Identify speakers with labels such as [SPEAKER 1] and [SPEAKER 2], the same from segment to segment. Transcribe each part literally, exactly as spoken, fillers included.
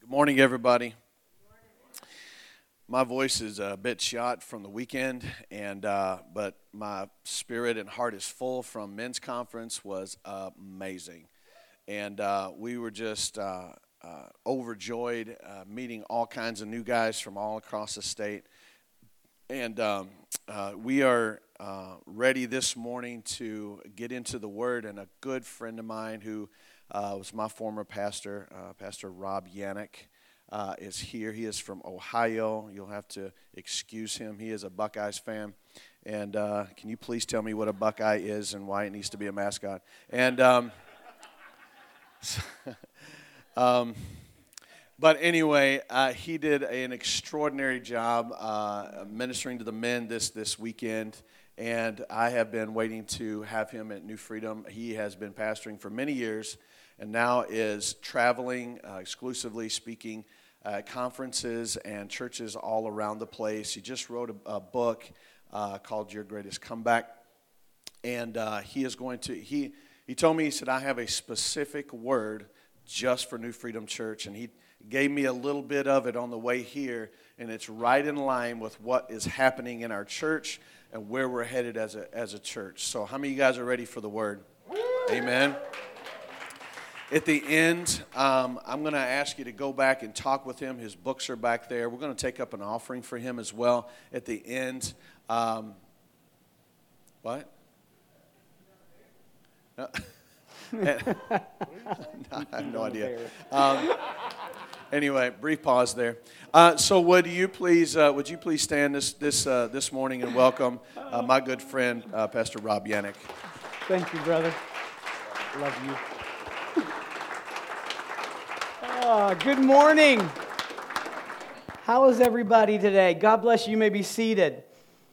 [SPEAKER 1] Morning, everybody. My voice is a bit shot from the weekend, and uh, but my spirit and heart is full from men's conference. Was amazing, and uh, we were just uh, uh, overjoyed uh, meeting all kinds of new guys from all across the state, and um, uh, we are uh, ready this morning to get into the Word. And a good friend of mine who uh, was my former pastor, uh, Pastor Rob Yannick. Uh, is here. He is from Ohio. You'll have to excuse him. He is a Buckeyes fan. And uh, can you please tell me what a Buckeye is and why it needs to be a mascot? And um, um, but anyway, uh, he did an extraordinary job uh, ministering to the men this this weekend. And I have been waiting to have him at New Freedom. He has been pastoring for many years and now is traveling, uh, exclusively speaking at conferences and churches all around the place. He just wrote a, a book uh, called Your Greatest Comeback. And uh, he is going to, he, he told me, he said, I have a specific word just for New Freedom Church. And he gave me a little bit of it on the way here. And it's right in line with what is happening in our church and where we're headed as a, as a church. So how many of you guys are ready for the word? Amen. At the end, um, I'm going to ask you to go back and talk with him. His books are back there. We're going to take up an offering for him as well at the end. Um, what? No. No, I have no idea. Um, anyway, brief pause there. Uh, so, would you please, uh, would you please stand this this uh, this morning and welcome uh, my good friend, uh, Pastor Rob Yannick.
[SPEAKER 2] Thank you, brother. Love you. Oh, good morning. How is everybody today? God bless you. You may be seated.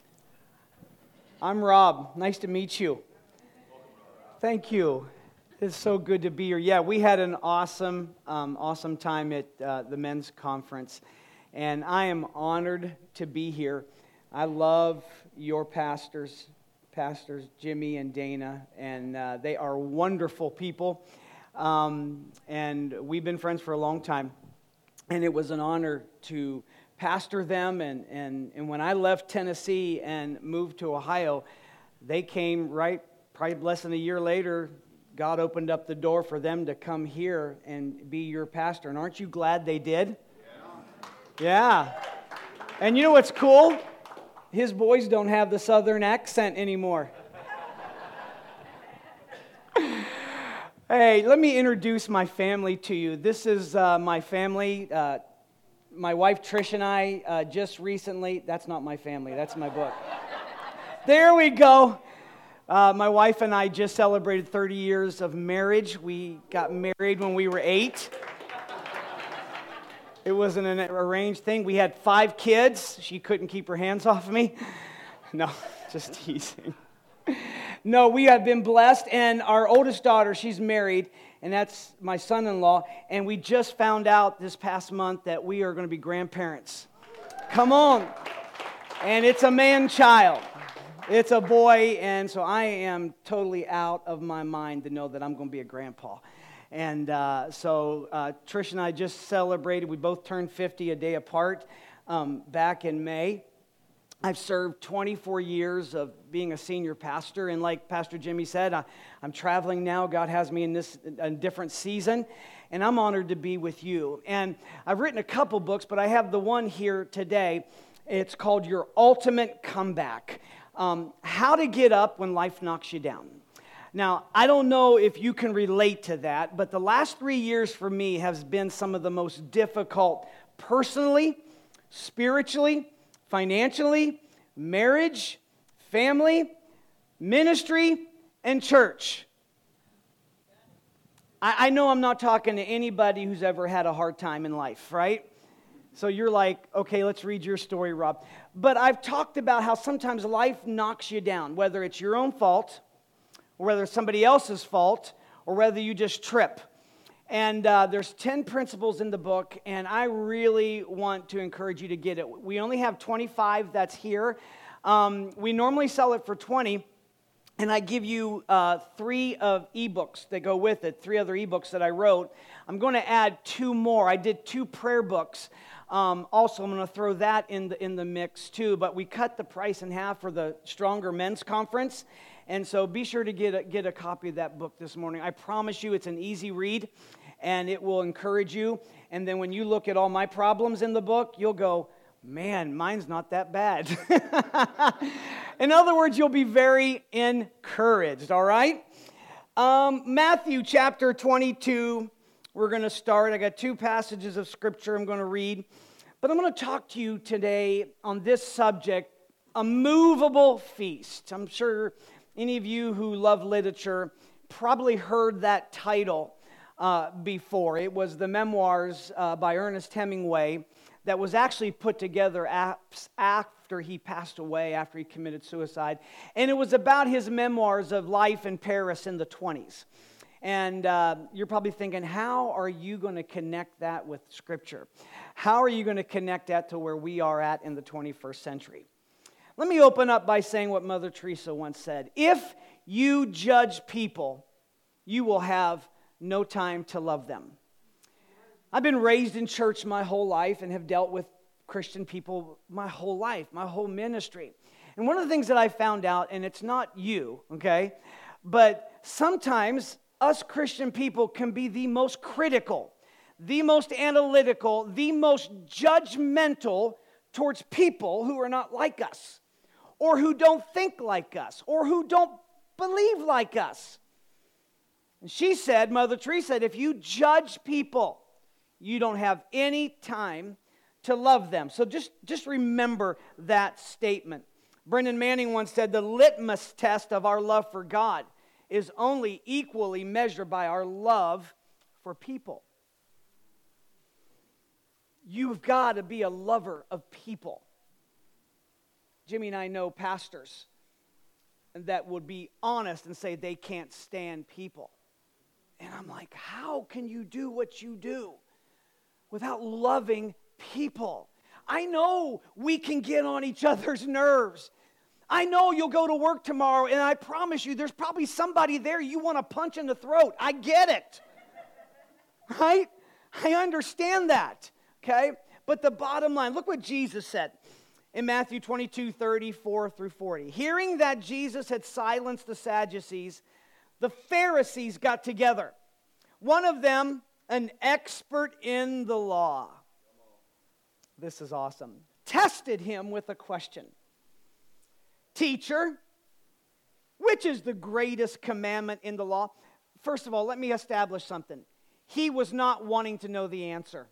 [SPEAKER 2] I'm Rob. Nice to meet you. Thank you. It's so good to be here. Yeah, we had an awesome, um, awesome time at uh, the men's conference, and I am honored to be here. I love your pastors, Pastors Jimmy and Dana, and uh, they are wonderful people. Um, and we've been friends for a long time, and it was an honor to pastor them, and, and, and when I left Tennessee and moved to Ohio, they came right, probably less than a year later. God opened up the door for them to come here and be your pastor, and aren't you glad they did? Yeah. Yeah. And you know what's cool? His boys don't have the southern accent anymore. Hey, let me introduce my family to you. This is uh, my family. Uh, my wife Trish and I uh, just recently, that's not my family, that's my book. There we go. Uh, my wife and I just celebrated thirty years of marriage. We got married when we were eight. It wasn't an arranged thing. We had five kids. She couldn't keep her hands off me. No, just teasing. No, we have been blessed, and our oldest daughter, she's married, and that's my son-in-law, and we just found out this past month that we are going to be grandparents. Come on. And it's a man-child. It's a boy, and so I am totally out of my mind to know that I'm going to be a grandpa. And uh, so uh, Trish and I just celebrated. We both turned fifty a day apart um, back in May. I've served twenty-four years of being a senior pastor, and like Pastor Jimmy said, I, I'm traveling now. God has me in this a different season, and I'm honored to be with you. And I've written a couple books, but I have the one here today. It's called Your Ultimate Comeback. Um, how to get up when life knocks you down. Now, I don't know if you can relate to that, but the last three years for me has been some of the most difficult personally, spiritually, financially, marriage, family, ministry, and church. I, I know I'm not talking to anybody who's ever had a hard time in life, right? So you're like, okay, let's read your story, Rob. But I've talked about how sometimes life knocks you down, whether it's your own fault, or whether it's somebody else's fault, or whether you just trip. And uh, there's ten principles in the book, and I really want to encourage you to get it. We only have twenty-five that's here. Um, we normally sell it for twenty, and I give you uh, three of ebooks that go with it, three other ebooks that I wrote. I'm going to add two more. I did two prayer books. Um, also, I'm going to throw that in the, in the mix too. But we cut the price in half for the Stronger Men's Conference. And so be sure to get a, get a copy of that book this morning. I promise you it's an easy read, and it will encourage you. And then when you look at all my problems in the book, you'll go, man, mine's not that bad. In other words, you'll be very encouraged, all right? Um, Matthew chapter twenty-two, we're going to start. I got two passages of Scripture I'm going to read. But I'm going to talk to you today on this subject, a movable feast. I'm sure any of you who love literature probably heard that title uh, before. It was the memoirs uh, by Ernest Hemingway that was actually put together after he passed away, after he committed suicide. And it was about his memoirs of life in Paris in the twenties. And uh, you're probably thinking, how are you going to connect that with Scripture? How are you going to connect that to where we are at in the twenty-first century? Let me open up by saying what Mother Teresa once said. If you judge people, you will have no time to love them. I've been raised in church my whole life and have dealt with Christian people my whole life, my whole ministry. And one of the things that I found out, and it's not you, okay, but sometimes us Christian people can be the most critical, the most analytical, the most judgmental towards people who are not like us, or who don't think like us, or who don't believe like us. And she said, Mother Teresa said, if you judge people, you don't have any time to love them. So just, just remember that statement. Brendan Manning once said, the litmus test of our love for God is only equally measured by our love for people. You've got to be a lover of people. Jimmy and I know pastors that would be honest and say they can't stand people. And I'm like, how can you do what you do without loving people? I know we can get on each other's nerves. I know you'll go to work tomorrow, and I promise you there's probably somebody there you want to punch in the throat. I get it. Right? I understand that. Okay? But the bottom line, look what Jesus said in Matthew twenty-two, thirty-four through forty. Hearing that Jesus had silenced the Sadducees, the Pharisees got together. One of them, an expert in the law. This is awesome. Tested him with a question. Teacher, which is the greatest commandment in the law? First of all, let me establish something. He was not wanting to know the answer.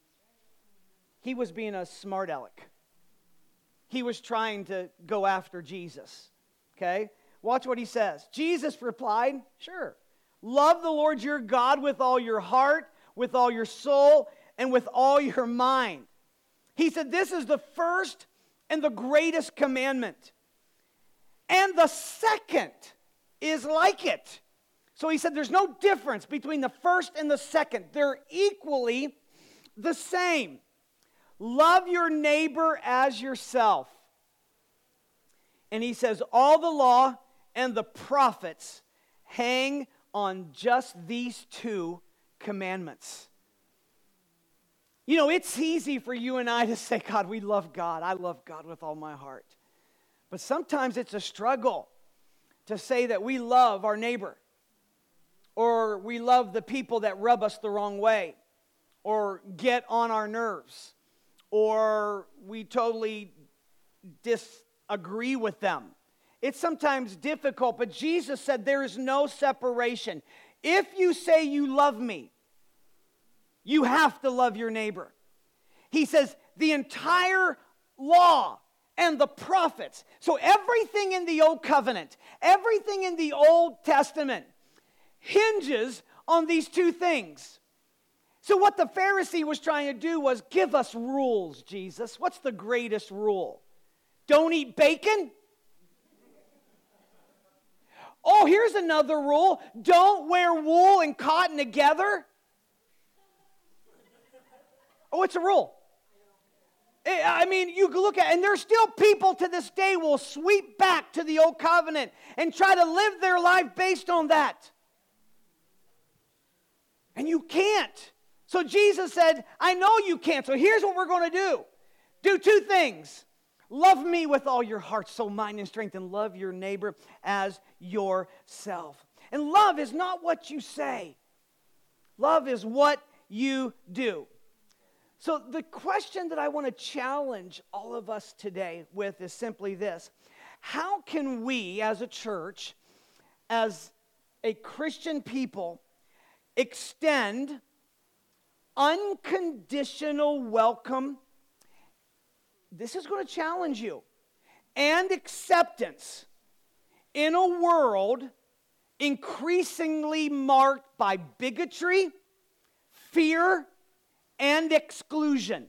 [SPEAKER 2] He was being a smart aleck. He was trying to go after Jesus. Okay? Watch what he says. Jesus replied, sure. Love the Lord your God with all your heart, with all your soul, and with all your mind. He said, this is the first and the greatest commandment. And the second is like it. So he said there's no difference between the first and the second. They're equally the same. Love your neighbor as yourself. And he says all the law and the prophets hang on just these two commandments. You know, it's easy for you and I to say, God, we love God. I love God with all my heart. But sometimes it's a struggle to say that we love our neighbor, or we love the people that rub us the wrong way, or get on our nerves, or we totally disagree with them. It's sometimes difficult, but Jesus said there is no separation. If you say you love me, you have to love your neighbor. He says the entire law and the prophets. So everything in the Old Covenant, everything in the Old Testament hinges on these two things. So what the Pharisee was trying to do was give us rules, Jesus. What's the greatest rule? Don't eat bacon? Oh, here's another rule. Don't wear wool and cotton together. Oh, it's a rule. I mean, you can look at, and there's still people to this day will sweep back to the Old Covenant and try to live their life based on that. And you can't. So Jesus said, I know you can't. So here's what we're going to do. Do two things. Love me with all your heart, soul, mind, and strength, and love your neighbor as yourself. And love is not what you say. Love is what you do. So the question that I want to challenge all of us today with is simply this. How can we as a church, as a Christian people, extend unconditional welcome? This is going to challenge you. And acceptance in a world increasingly marked by bigotry, fear, and exclusion.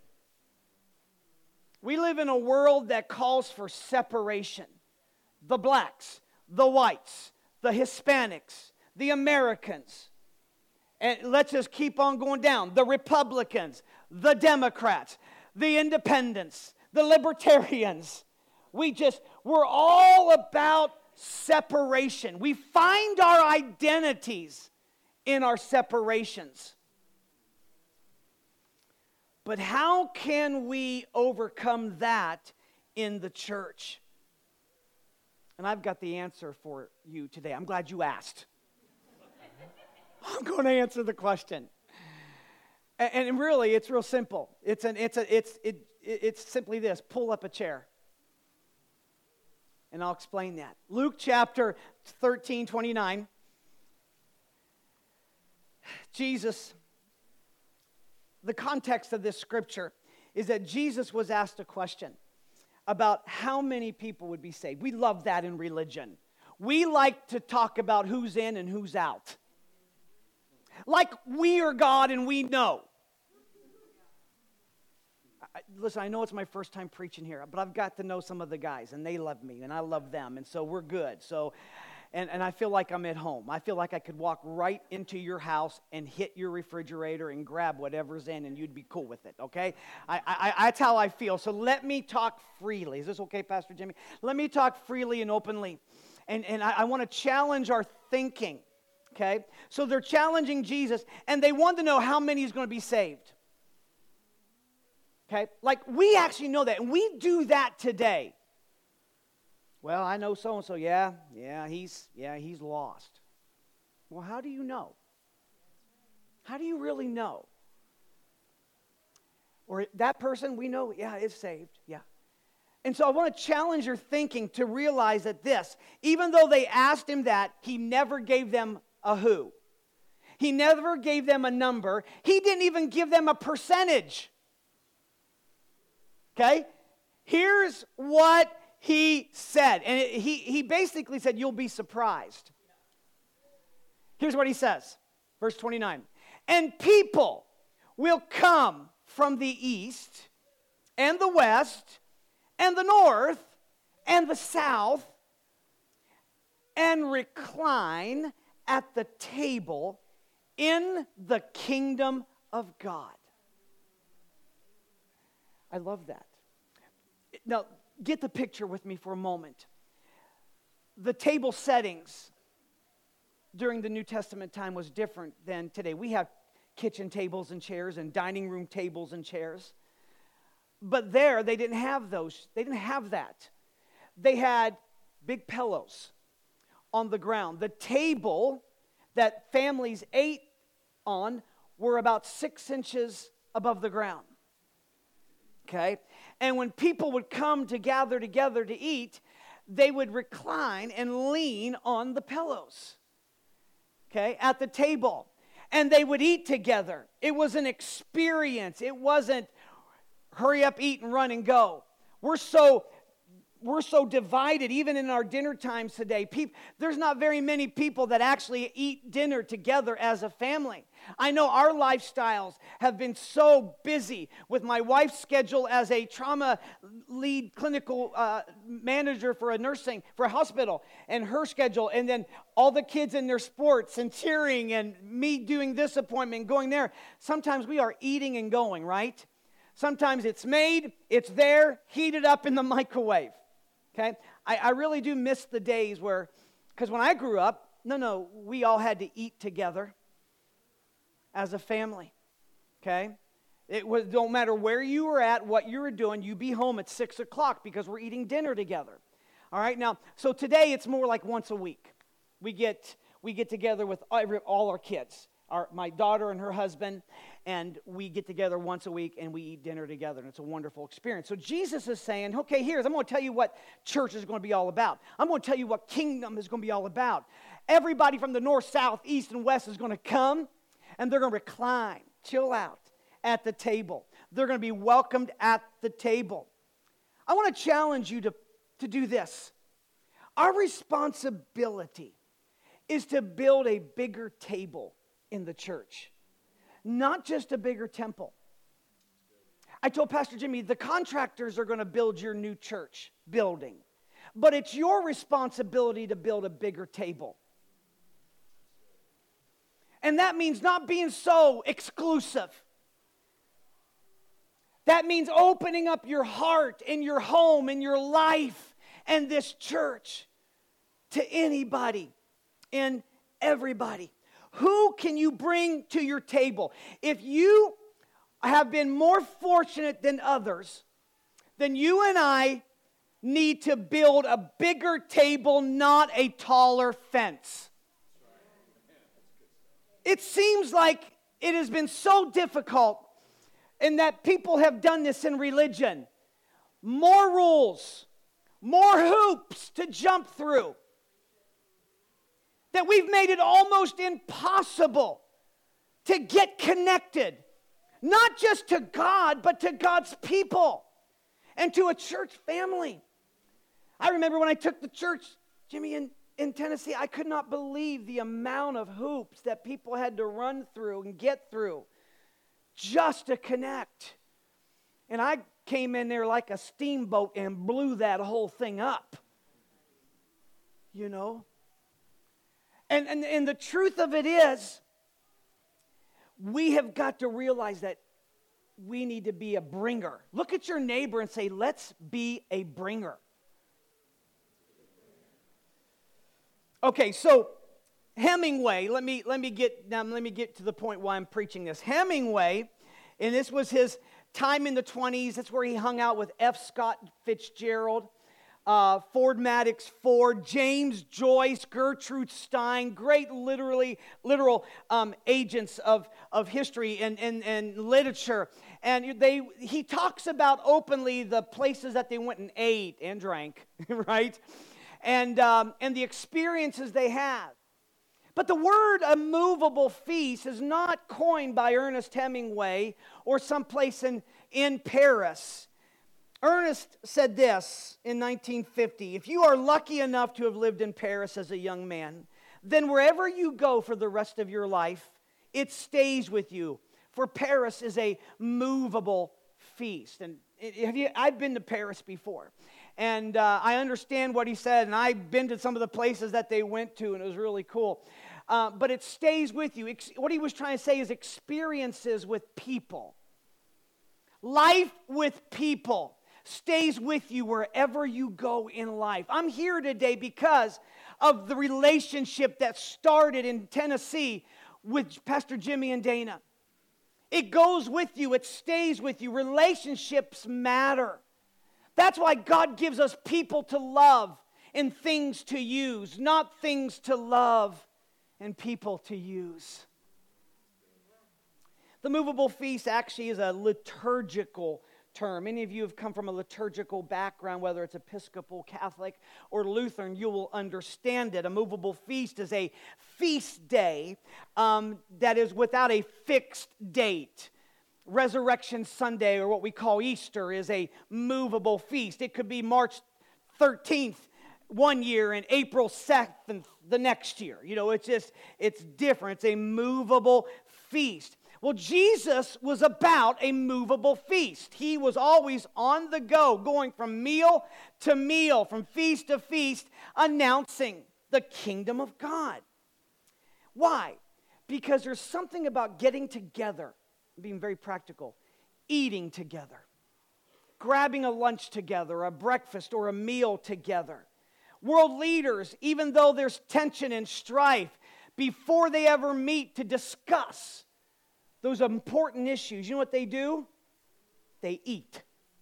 [SPEAKER 2] We live in a world that calls for separation. The blacks, the whites, the Hispanics, the Americans. And let's just keep on going down. The Republicans, the Democrats, the independents, the libertarians. We just, we're all about separation. We find our identities in our separations. But how can we overcome that in the church? And I've got the answer for you today. I'm glad you asked. I'm going to answer the question. And, and really, it's real simple. It's an, it's a, it's, it, it's simply this: pull up a chair. And I'll explain that. Luke chapter thirteen, twenty-nine. Jesus, the context of this scripture is that Jesus was asked a question about how many people would be saved. We love that in religion. We like to talk about who's in and who's out. Like we are God and we know. I, listen, I know it's my first time preaching here, but I've got to know some of the guys, and they love me, and I love them, and so we're good. So, and, and I feel like I'm at home. I feel like I could walk right into your house and hit your refrigerator and grab whatever's in, and you'd be cool with it, okay? I, I, I, that's how I feel. So let me talk freely. Is this okay, Pastor Jimmy? Let me talk freely and openly, and, and I, I want to challenge our thinking. Okay, so they're challenging Jesus, and they want to know how many is going to be saved. Okay, like we actually know that, and we do that today. Well, I know so-and-so, yeah, yeah, he's, yeah, he's lost. Well, how do you know? How do you really know? Or that person, we know, yeah, is saved, yeah. And so I want to challenge your thinking to realize that this, even though they asked him that, he never gave them a who. He never gave them a number. He didn't even give them a percentage. Okay? Here's what he said. And it, he, he basically said, you'll be surprised. Here's what he says. Verse twenty-nine. And people will come from the east and the west and the north and the south and recline at the table in the kingdom of God. I love that. Now, get the picture with me for a moment. The table settings during the New Testament time was different than today. We have kitchen tables and chairs and dining room tables and chairs. But there, they didn't have those. They didn't have that. They had big pillows on the ground. The table that families ate on were about six inches above the ground. Okay? And when people would come to gather together to eat, they would recline and lean on the pillows. Okay? At the table. And they would eat together. It was an experience. It wasn't hurry up, eat, and run and go. We're so We're so divided, even in our dinner times today. People, there's not very many people that actually eat dinner together as a family. I know our lifestyles have been so busy with my wife's schedule as a trauma lead clinical uh, manager for a nursing, for a hospital, and her schedule, and then all the kids in their sports and cheering, and me doing this appointment, going there. Sometimes we are eating and going, right? Sometimes it's made, it's there, heated up in the microwave. Okay, I, I really do miss the days where, because when I grew up, no, no, we all had to eat together. as a family, okay? It was, don't matter where you were at, what you were doing, you be home at six o'clock because we're eating dinner together. All right, now, so today it's more like once a week. We get we get together with every, all our kids, our, my daughter and her husband, and we get together once a week and we eat dinner together, and it's a wonderful experience. So Jesus is saying, okay, here's, I'm going to tell you what church is going to be all about. I'm going to tell you what kingdom is going to be all about. Everybody from the north, south, east, and west is going to come, and they're going to recline, chill out at the table. They're going to be welcomed at the table. I want to challenge you to, to do this. Our responsibility is to build a bigger table in the church, not just a bigger temple. I told Pastor Jimmy, the contractors are going to build your new church building, but it's your responsibility to build a bigger table. And that means not being so exclusive. That means opening up your heart and your home and your life and this church to anybody and everybody. Who can you bring to your table? If you have been more fortunate than others, then you and I need to build a bigger table, not a taller fence. It seems like it has been so difficult, and that people have done this in religion. More rules, more hoops to jump through. That we've made it almost impossible to get connected. Not just to God, but to God's people. And to a church family. I remember when I took the church, Jimmy, in, in Tennessee, I could not believe the amount of hoops that people had to run through and get through just to connect. And I came in there like a steamboat and blew that whole thing up. You know? And, and, and the truth of it is, we have got to realize that we need to be a bringer. Look at your neighbor and say, let's be a bringer. Okay, so Hemingway, let me let me get now let me get to the point why I'm preaching this. Hemingway, and this was his time in the twenties. That's where he hung out with F. Scott Fitzgerald, uh, Ford Madox Ford, James Joyce, Gertrude Stein, great literally literal um, agents of, of history and, and, and literature. And they he talks about openly the places that they went and ate and drank, right? And um, and the experiences they had. But the word "a movable feast" is not coined by Ernest Hemingway or someplace in, in Paris. Ernest said this in nineteen fifty, "If you are lucky enough to have lived in Paris as a young man, then wherever you go for the rest of your life, it stays with you. For Paris is a movable feast." And have you, I've been to Paris before. And uh, I understand what he said, and I've been to some of the places that they went to, and it was really cool. Uh, but it stays with you. Ex- what he was trying to say is experiences with people. Life with people stays with you wherever you go in life. I'm here today because of the relationship that started in Tennessee with Pastor Jimmy and Dana. It goes with you. It stays with you. Relationships matter. That's why God gives us people to love and things to use, not things to love and people to use. The movable feast actually is a liturgical term. Many of you have come from a liturgical background, whether it's Episcopal, Catholic, or Lutheran, you will understand it. A movable feast is a feast day um, that is without a fixed date. Resurrection Sunday, or what we call Easter, is a movable feast. It could be March thirteenth one year and April seventh the next year. You know, it's just, it's different. It's a movable feast. Well, Jesus was about a movable feast. He was always on the go, going from meal to meal, from feast to feast, announcing the kingdom of God. Why? Because there's something about getting together, being very practical, eating together, grabbing a lunch together, a breakfast or a meal together. World leaders, even though there's tension and strife, before they ever meet to discuss those important issues, you know what they do? They eat.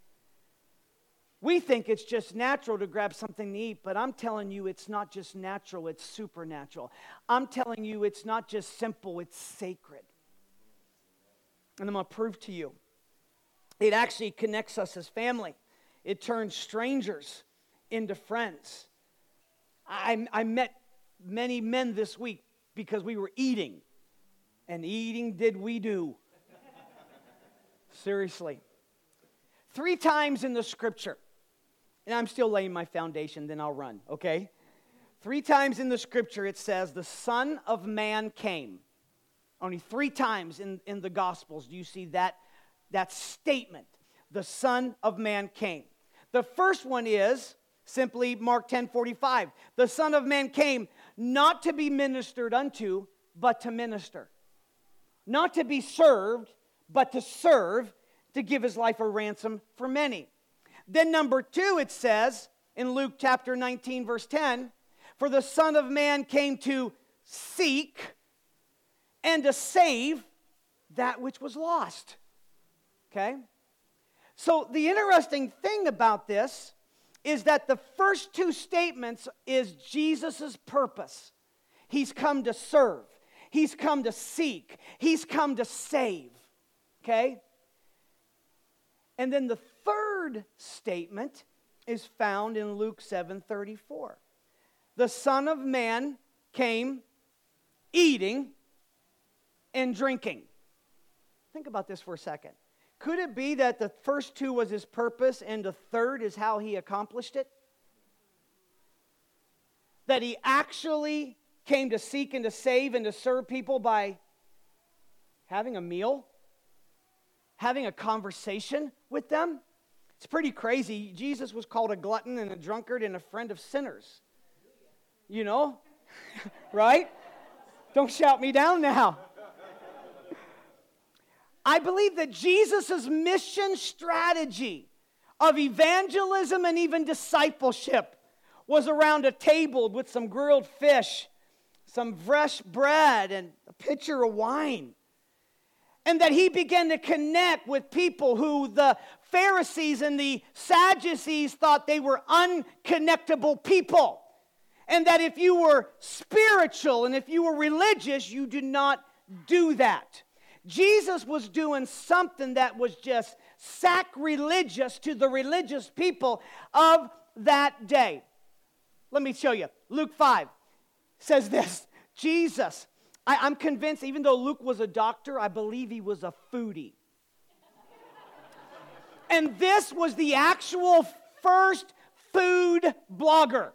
[SPEAKER 2] We think it's just natural to grab something to eat, but I'm telling you it's not just natural, it's supernatural. I'm telling you it's not just simple, it's sacred. And I'm going to prove to you. It actually connects us as family. It turns strangers into friends. I, I met many men this week because we were eating. And eating did we do. Seriously. Three times in the scripture, and I'm still laying my foundation, then I'll run, okay? Three times in the scripture it says, the Son of Man came. Only three times in, in the Gospels do you see that, that statement. The Son of Man came. The first one is simply Mark ten forty-five. The Son of Man came not to be ministered unto, but to minister. Not to be served, but to serve, to give his life a ransom for many. Then number two, it says in Luke chapter nineteen, verse ten, for the Son of Man came to seek and to save that which was lost. Okay? So the interesting thing about this is that the first two statements is Jesus' purpose. He's come to serve. He's come to seek. He's come to save. Okay? And then the third statement is found in Luke seven thirty-four. The Son of Man came eating and drinking. Think about this for a second. Could it be that the first two was his purpose and the third is how he accomplished it? That he actually came to seek and to save and to serve people by having a meal, having a conversation with them? It's pretty crazy. Jesus was called a glutton and a drunkard and a friend of sinners. You know? Right? Don't shout me down now. I believe that Jesus' mission strategy of evangelism and even discipleship was around a table with some grilled fish, some fresh bread, and a pitcher of wine. And that he began to connect with people who the Pharisees and the Sadducees thought they were unconnectable people. And that if you were spiritual and if you were religious, you did not do that. Jesus was doing something that was just sacrilegious to the religious people of that day. Let me show you. Luke five says this. Jesus, I, I'm convinced, even though Luke was a doctor, I believe he was a foodie. And this was the actual first food blogger.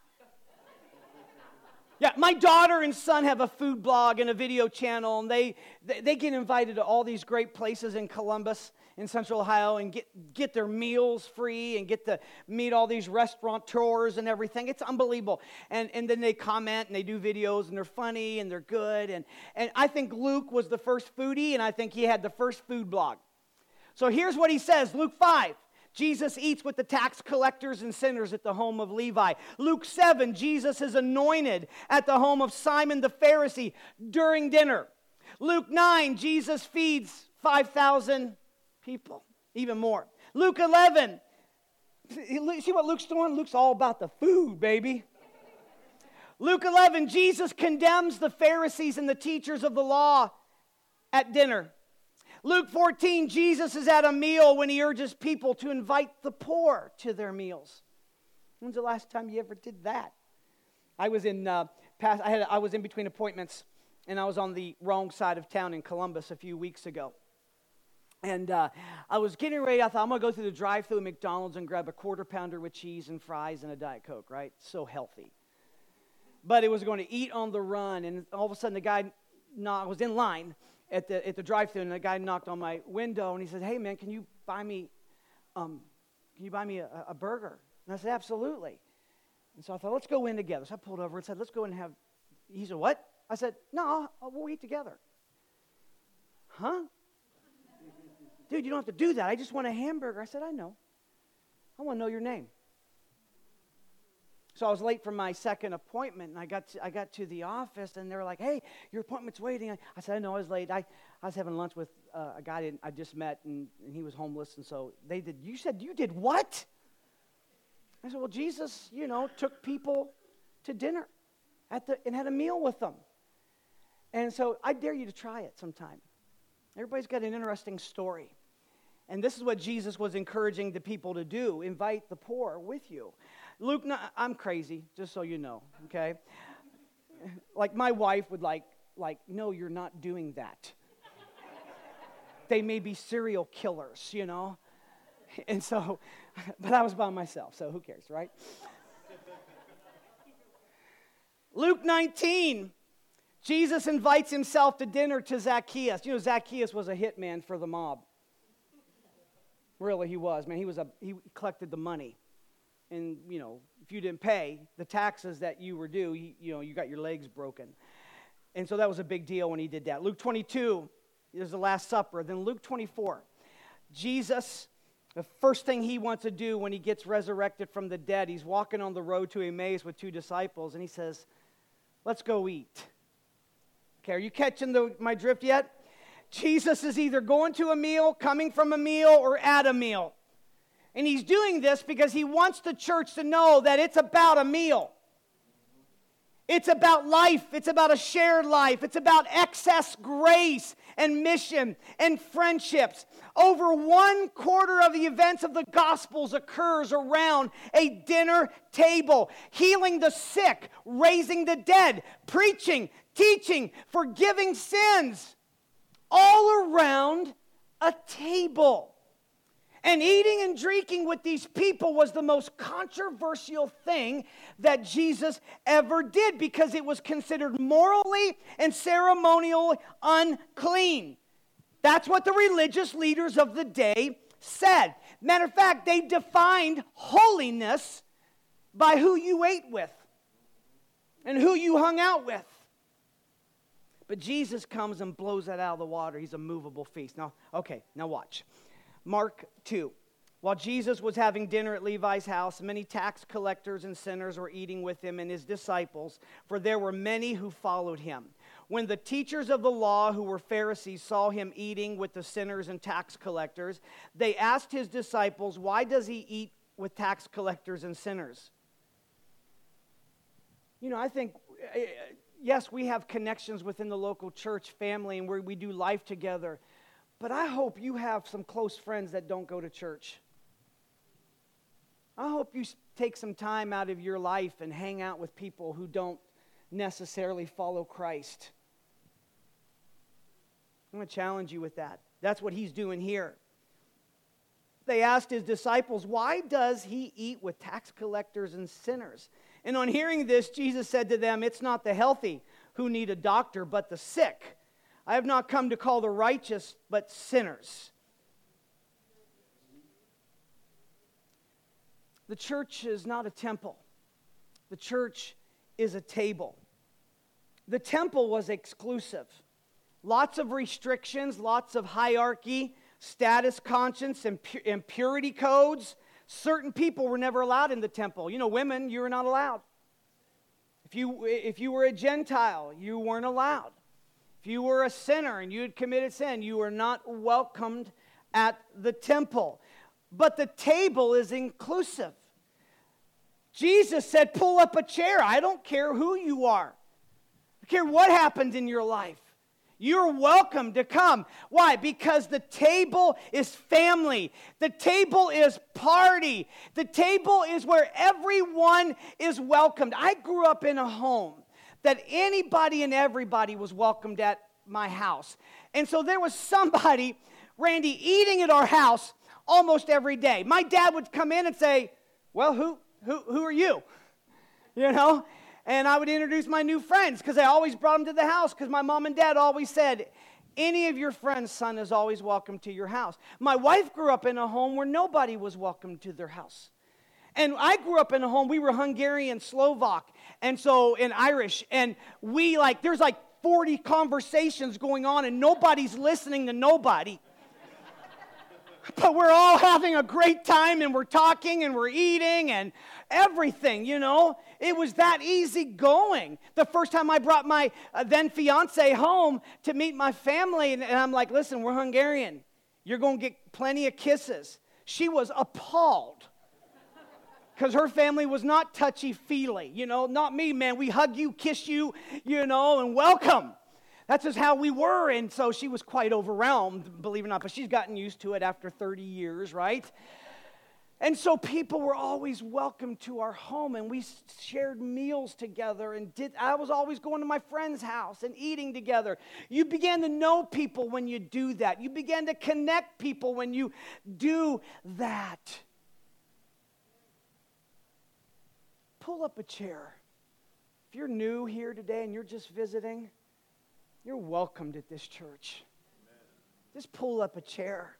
[SPEAKER 2] Yeah, my daughter and son have a food blog and a video channel, and they, they, they get invited to all these great places in Columbus, in Central Ohio, and get, get their meals free and get to meet all these restaurateurs and everything. It's unbelievable. And, and then they comment and they do videos, and they're funny and they're good. And, and I think Luke was the first foodie, and I think he had the first food blog. So here's what he says, Luke five. Jesus eats with the tax collectors and sinners at the home of Levi. Luke seven, Jesus is anointed at the home of Simon the Pharisee during dinner. Luke nine, Jesus feeds five thousand people, even more. Luke eleven, see what Luke's doing? Luke's all about the food, baby. Luke eleven, Jesus condemns the Pharisees and the teachers of the law at dinner. Luke fourteen, Jesus is at a meal when he urges people to invite the poor to their meals. When's the last time you ever did that? I was in uh, past, I had I was in between appointments, and I was on the wrong side of town in Columbus a few weeks ago. And uh, I was getting ready. I thought I'm gonna go through the drive-thru at McDonald's and grab a quarter pounder with cheese and fries and a Diet Coke. Right? So healthy. But it was going to eat on the run, and all of a sudden the guy, no, I was in line at the at the drive-thru, and the guy knocked on my window, and he said, "Hey, man, can you buy me, um, can you buy me a, a burger?" And I said, "Absolutely." And so I thought, let's go in together. So I pulled over and said, "Let's go and have." He said, "What?" I said, "No, we'll eat together." Huh? Dude, you don't have to do that. I just want a hamburger. I said, "I know. I want to know your name." So I was late for my second appointment, and I got to, I got to the office, and they were like, "Hey, your appointment's waiting." I, I said, "I know I was late. I, I was having lunch with uh, a guy I just met, and, and he was homeless, and so they did." You said you did what? I said, "Well, Jesus, you know, took people to dinner at the and had a meal with them." And so I dare you to try it sometime. Everybody's got an interesting story. And this is what Jesus was encouraging the people to do. Invite the poor with you. Luke, I'm crazy, just so you know, okay? Like my wife would like, like, no, you're not doing that. They may be serial killers, you know? And so, but I was by myself, so who cares, right? Luke nineteen, Jesus invites himself to dinner to Zacchaeus. You know, Zacchaeus was a hitman for the mob. Really, he was, man. He was a he collected the money, and you know, if you didn't pay the taxes that you were due, you, you know, you got your legs broken, and so that was a big deal when he did that. Luke twenty-two is the Last Supper. Then Luke twenty-four, Jesus, the first thing he wants to do when he gets resurrected from the dead, he's walking on the road to Emmaus with two disciples, and he says, "Let's go eat." Okay, are you catching the, my drift yet? Jesus is either going to a meal, coming from a meal, or at a meal. And he's doing this because he wants the church to know that it's about a meal. It's about life. It's about a shared life. It's about excess grace and mission and friendships. Over one quarter of the events of the Gospels occurs around a dinner table. Healing the sick, raising the dead, preaching, teaching, forgiving sins. All around a table. And eating and drinking with these people was the most controversial thing that Jesus ever did because it was considered morally and ceremonially unclean. That's what the religious leaders of the day said. Matter of fact, they defined holiness by who you ate with and who you hung out with. But Jesus comes and blows that out of the water. He's a movable feast. Now, okay, now watch. Mark two. While Jesus was having dinner at Levi's house, many tax collectors and sinners were eating with him and his disciples, for there were many who followed him. When the teachers of the law, who were Pharisees, saw him eating with the sinners and tax collectors, they asked his disciples, "Why does he eat with tax collectors and sinners?" You know, I think, yes, we have connections within the local church family and where we do life together. But I hope you have some close friends that don't go to church. I hope you take some time out of your life and hang out with people who don't necessarily follow Christ. I'm going to challenge you with that. That's what he's doing here. They asked his disciples, "Why does he eat with tax collectors and sinners?" And on hearing this, Jesus said to them, "It's not the healthy who need a doctor, but the sick. I have not come to call the righteous, but sinners." The church is not a temple. The church is a table. The temple was exclusive. Lots of restrictions, lots of hierarchy, status conscience, and purity codes. Certain people were never allowed in the temple. You know, women, you were not allowed. If you, if you were a Gentile, you weren't allowed. If you were a sinner and you had committed sin, you were not welcomed at the temple. But the table is inclusive. Jesus said, "Pull up a chair. I don't care who you are. I don't care what happened in your life. You're welcome to come." Why? Because the table is family. The table is party. The table is where everyone is welcomed. I grew up in a home that anybody and everybody was welcomed at my house. And so there was somebody, Randy, eating at our house almost every day. My dad would come in and say, "Well, who who who are you?" You know? And I would introduce my new friends because I always brought them to the house because my mom and dad always said, "Any of your friends' son is always welcome to your house." My wife grew up in a home where nobody was welcome to their house. And I grew up in a home, we were Hungarian, Slovak, and so, and Irish, and we like, there's like forty conversations going on and nobody's listening to nobody. But we're all having a great time, and we're talking, and we're eating, and everything, you know. It was that easy going. The first time I brought my uh, then fiance home to meet my family, and, and I'm like, listen, we're Hungarian. You're going to get plenty of kisses. She was appalled. Because her family was not touchy-feely, you know. Not me, man. We hug you, kiss you, you know, and welcome. That's just how we were, and so she was quite overwhelmed, believe it or not, but she's gotten used to it after thirty years, right? And so people were always welcome to our home, and we shared meals together, and did. I was always going to my friend's house and eating together. You began to know people when you do that. You began to connect people when you do that. Pull up a chair. If you're new here today and you're just visiting, you're welcomed at this church. Amen. Just pull up a chair.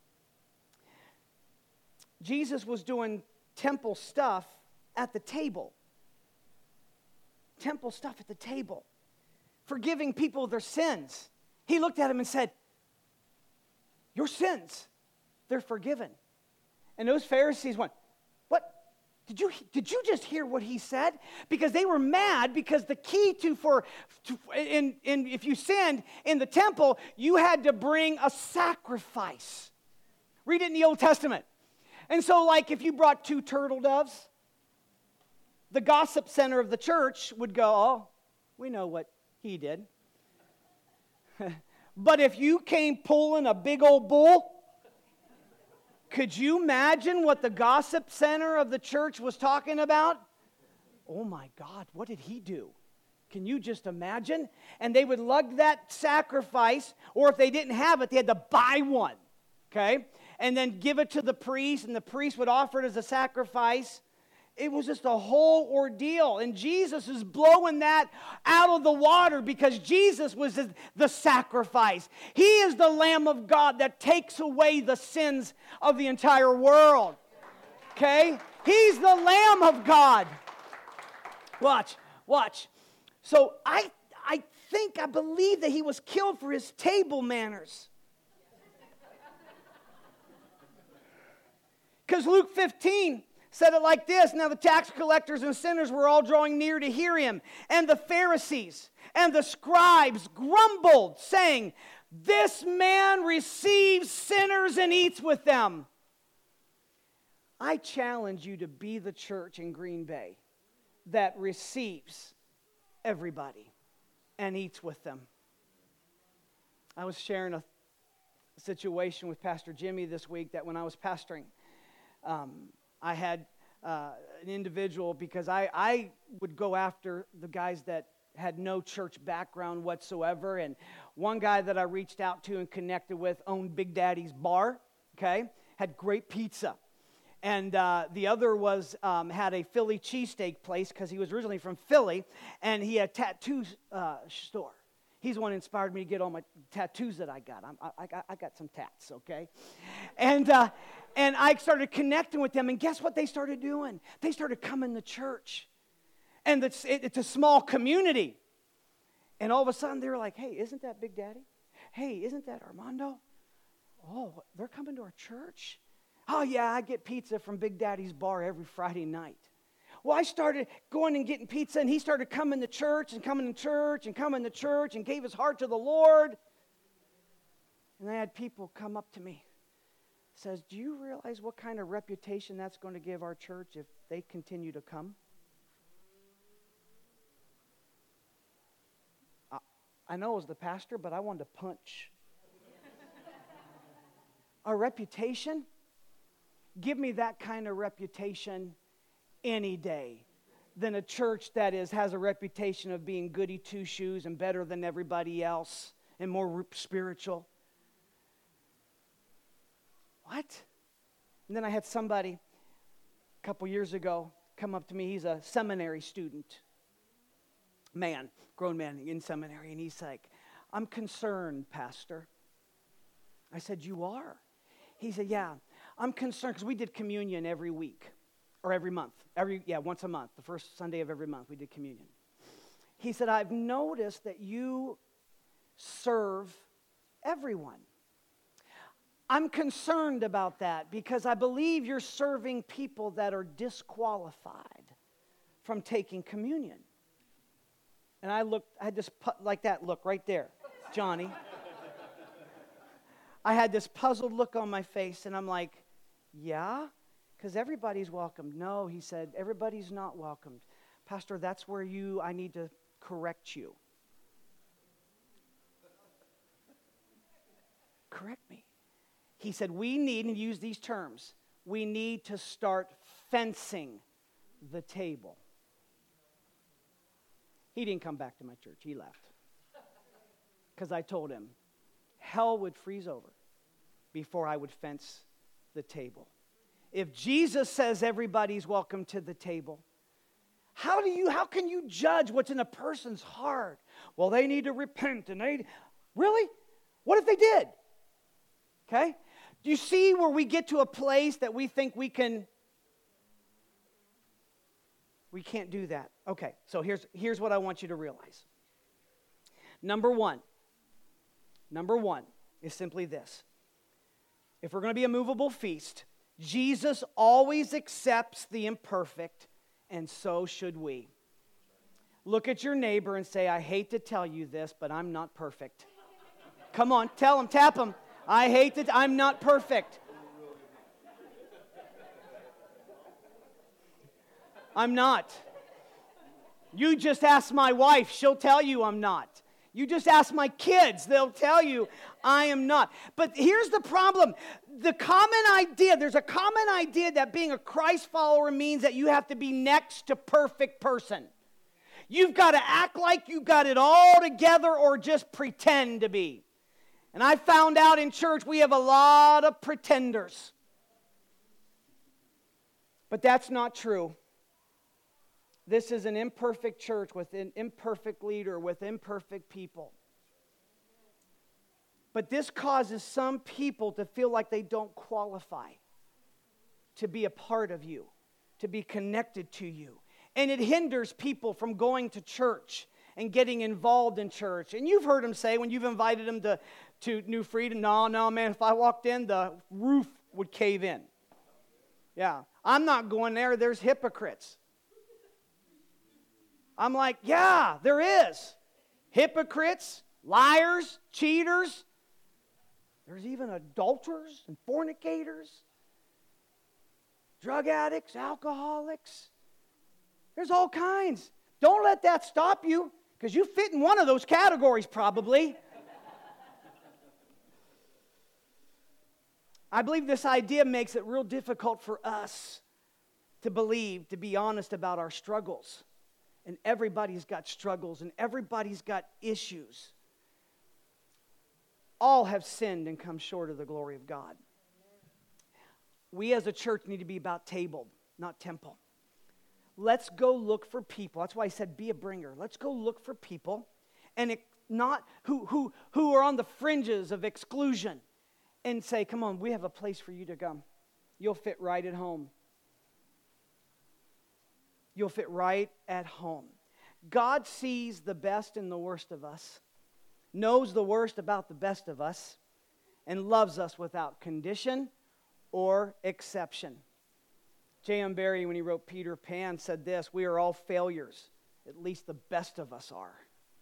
[SPEAKER 2] Jesus was doing temple stuff at the table. Temple stuff at the table. Forgiving people their sins. He looked at him and said, your sins, they're forgiven. And those Pharisees went, what? Did you, did you just hear what he said? Because they were mad because the key to, for, to, in, in, if you sinned in the temple, you had to bring a sacrifice. Read it in the Old Testament. And so like if you brought two turtle doves, the gossip center of the church would go, oh, we know what he did. But if you came pulling a big old bull, could you imagine what the gossip center of the church was talking about? Oh my God, what did he do? Can you just imagine? And they would lug that sacrifice, or if they didn't have it, they had to buy one, okay? And then give it to the priest, and the priest would offer it as a sacrifice. It was just a whole ordeal. And Jesus is blowing that out of the water because Jesus was the sacrifice. He is the Lamb of God that takes away the sins of the entire world. Okay? He's the Lamb of God. Watch, watch. So I, I think, I believe that he was killed for his table manners. Because Luke fifteen said it like this. Now the tax collectors and sinners were all drawing near to hear him. And the Pharisees and the scribes grumbled, saying, this man receives sinners and eats with them. I challenge you to be the church in Green Bay that receives everybody and eats with them. I was sharing a situation with Pastor Jimmy this week that when I was pastoring, um, I had uh, an individual, because I, I would go after the guys that had no church background whatsoever. And one guy that I reached out to and connected with owned Big Daddy's Bar, okay, had great pizza. And uh, the other was um, had a Philly cheesesteak place because he was originally from Philly, and he had a tattoo uh, store. He's the one who inspired me to get all my tattoos that I got. I'm, I, I, got I got some tats, okay? And uh, and I started connecting with them, and guess what they started doing? They started coming to church. And it's, it, it's a small community. And all of a sudden, they were like, hey, isn't that Big Daddy? Hey, isn't that Armando? Oh, they're coming to our church? Oh, yeah, I get pizza from Big Daddy's Bar every Friday night. Well, I started going and getting pizza, and he started coming to church and coming to church and coming to church and gave his heart to the Lord. And I had people come up to me, says, do you realize what kind of reputation that's going to give our church if they continue to come? I, I know I was the pastor, but I wanted to punch. Our reputation? Give me that kind of reputation any day than a church that is has a reputation of being goody two-shoes and better than everybody else and more spiritual. What? And then I had somebody a couple years ago come up to me. He's a seminary student, man, grown man in seminary, and he's like, I'm concerned, Pastor. I said, you are? He said, yeah, I'm concerned because we did communion every week. Or every month, every yeah, once a month, the first Sunday of every month, we did communion. He said, I've noticed that you serve everyone. I'm concerned about that because I believe you're serving people that are disqualified from taking communion. And I looked, I had this, pu- like that look right there, Johnny. I had this puzzled look on my face, and I'm like, yeah? Because everybody's welcomed. No, he said, everybody's not welcomed. Pastor, that's where you, I need to correct you. Correct me. He said, we need, and use these terms, we need to start fencing the table. He didn't come back to my church. He left. Because I told him, hell would freeze over before I would fence the table. If Jesus says everybody's welcome to the table, how do you, how can you judge what's in a person's heart? Well, they need to repent and they, really? What if they did? Okay? Do you see where we get to a place that we think we can, we can't do that? Okay, so here's, here's what I want you to realize. Number one, number one is simply this. If we're going to be a movable feast, Jesus always accepts the imperfect, and so should we. Look at your neighbor and say, I hate to tell you this, but I'm not perfect. Come on, tell him, tap him. I hate that I'm not perfect. I'm not. You just ask my wife, she'll tell you I'm not. You just ask my kids, they'll tell you I am not. But here's the problem. The common idea, there's a common idea that being a Christ follower means that you have to be next to perfect person. You've got to act like you got it all together or just pretend to be. And I found out in church we have a lot of pretenders. But that's not true. This is an imperfect church with an imperfect leader, with imperfect people. But this causes some people to feel like they don't qualify to be a part of you, to be connected to you. And it hinders people from going to church and getting involved in church. And you've heard them say when you've invited them to, to New Freedom, no, no, man, if I walked in, the roof would cave in. Yeah, I'm not going there. There's hypocrites. I'm like, yeah, there is. Hypocrites, liars, cheaters. There's even adulterers and fornicators, drug addicts, alcoholics. There's all kinds. Don't let that stop you, because you fit in one of those categories probably. I believe this idea makes it real difficult for us to believe, to be honest about our struggles. And everybody's got struggles and everybody's got issues. All have sinned and come short of the glory of God. We as a church need to be about table, not temple. Let's go look for people. That's why I said be a bringer. Let's go look for people and it, not who, who, who are on the fringes of exclusion and say, come on, we have a place for you to come. You'll fit right at home. You'll fit right at home. God sees the best and the worst of us, knows the worst about the best of us, and loves us without condition or exception. J M Barrie, when he wrote Peter Pan, said this, we are all failures. At least the best of us are.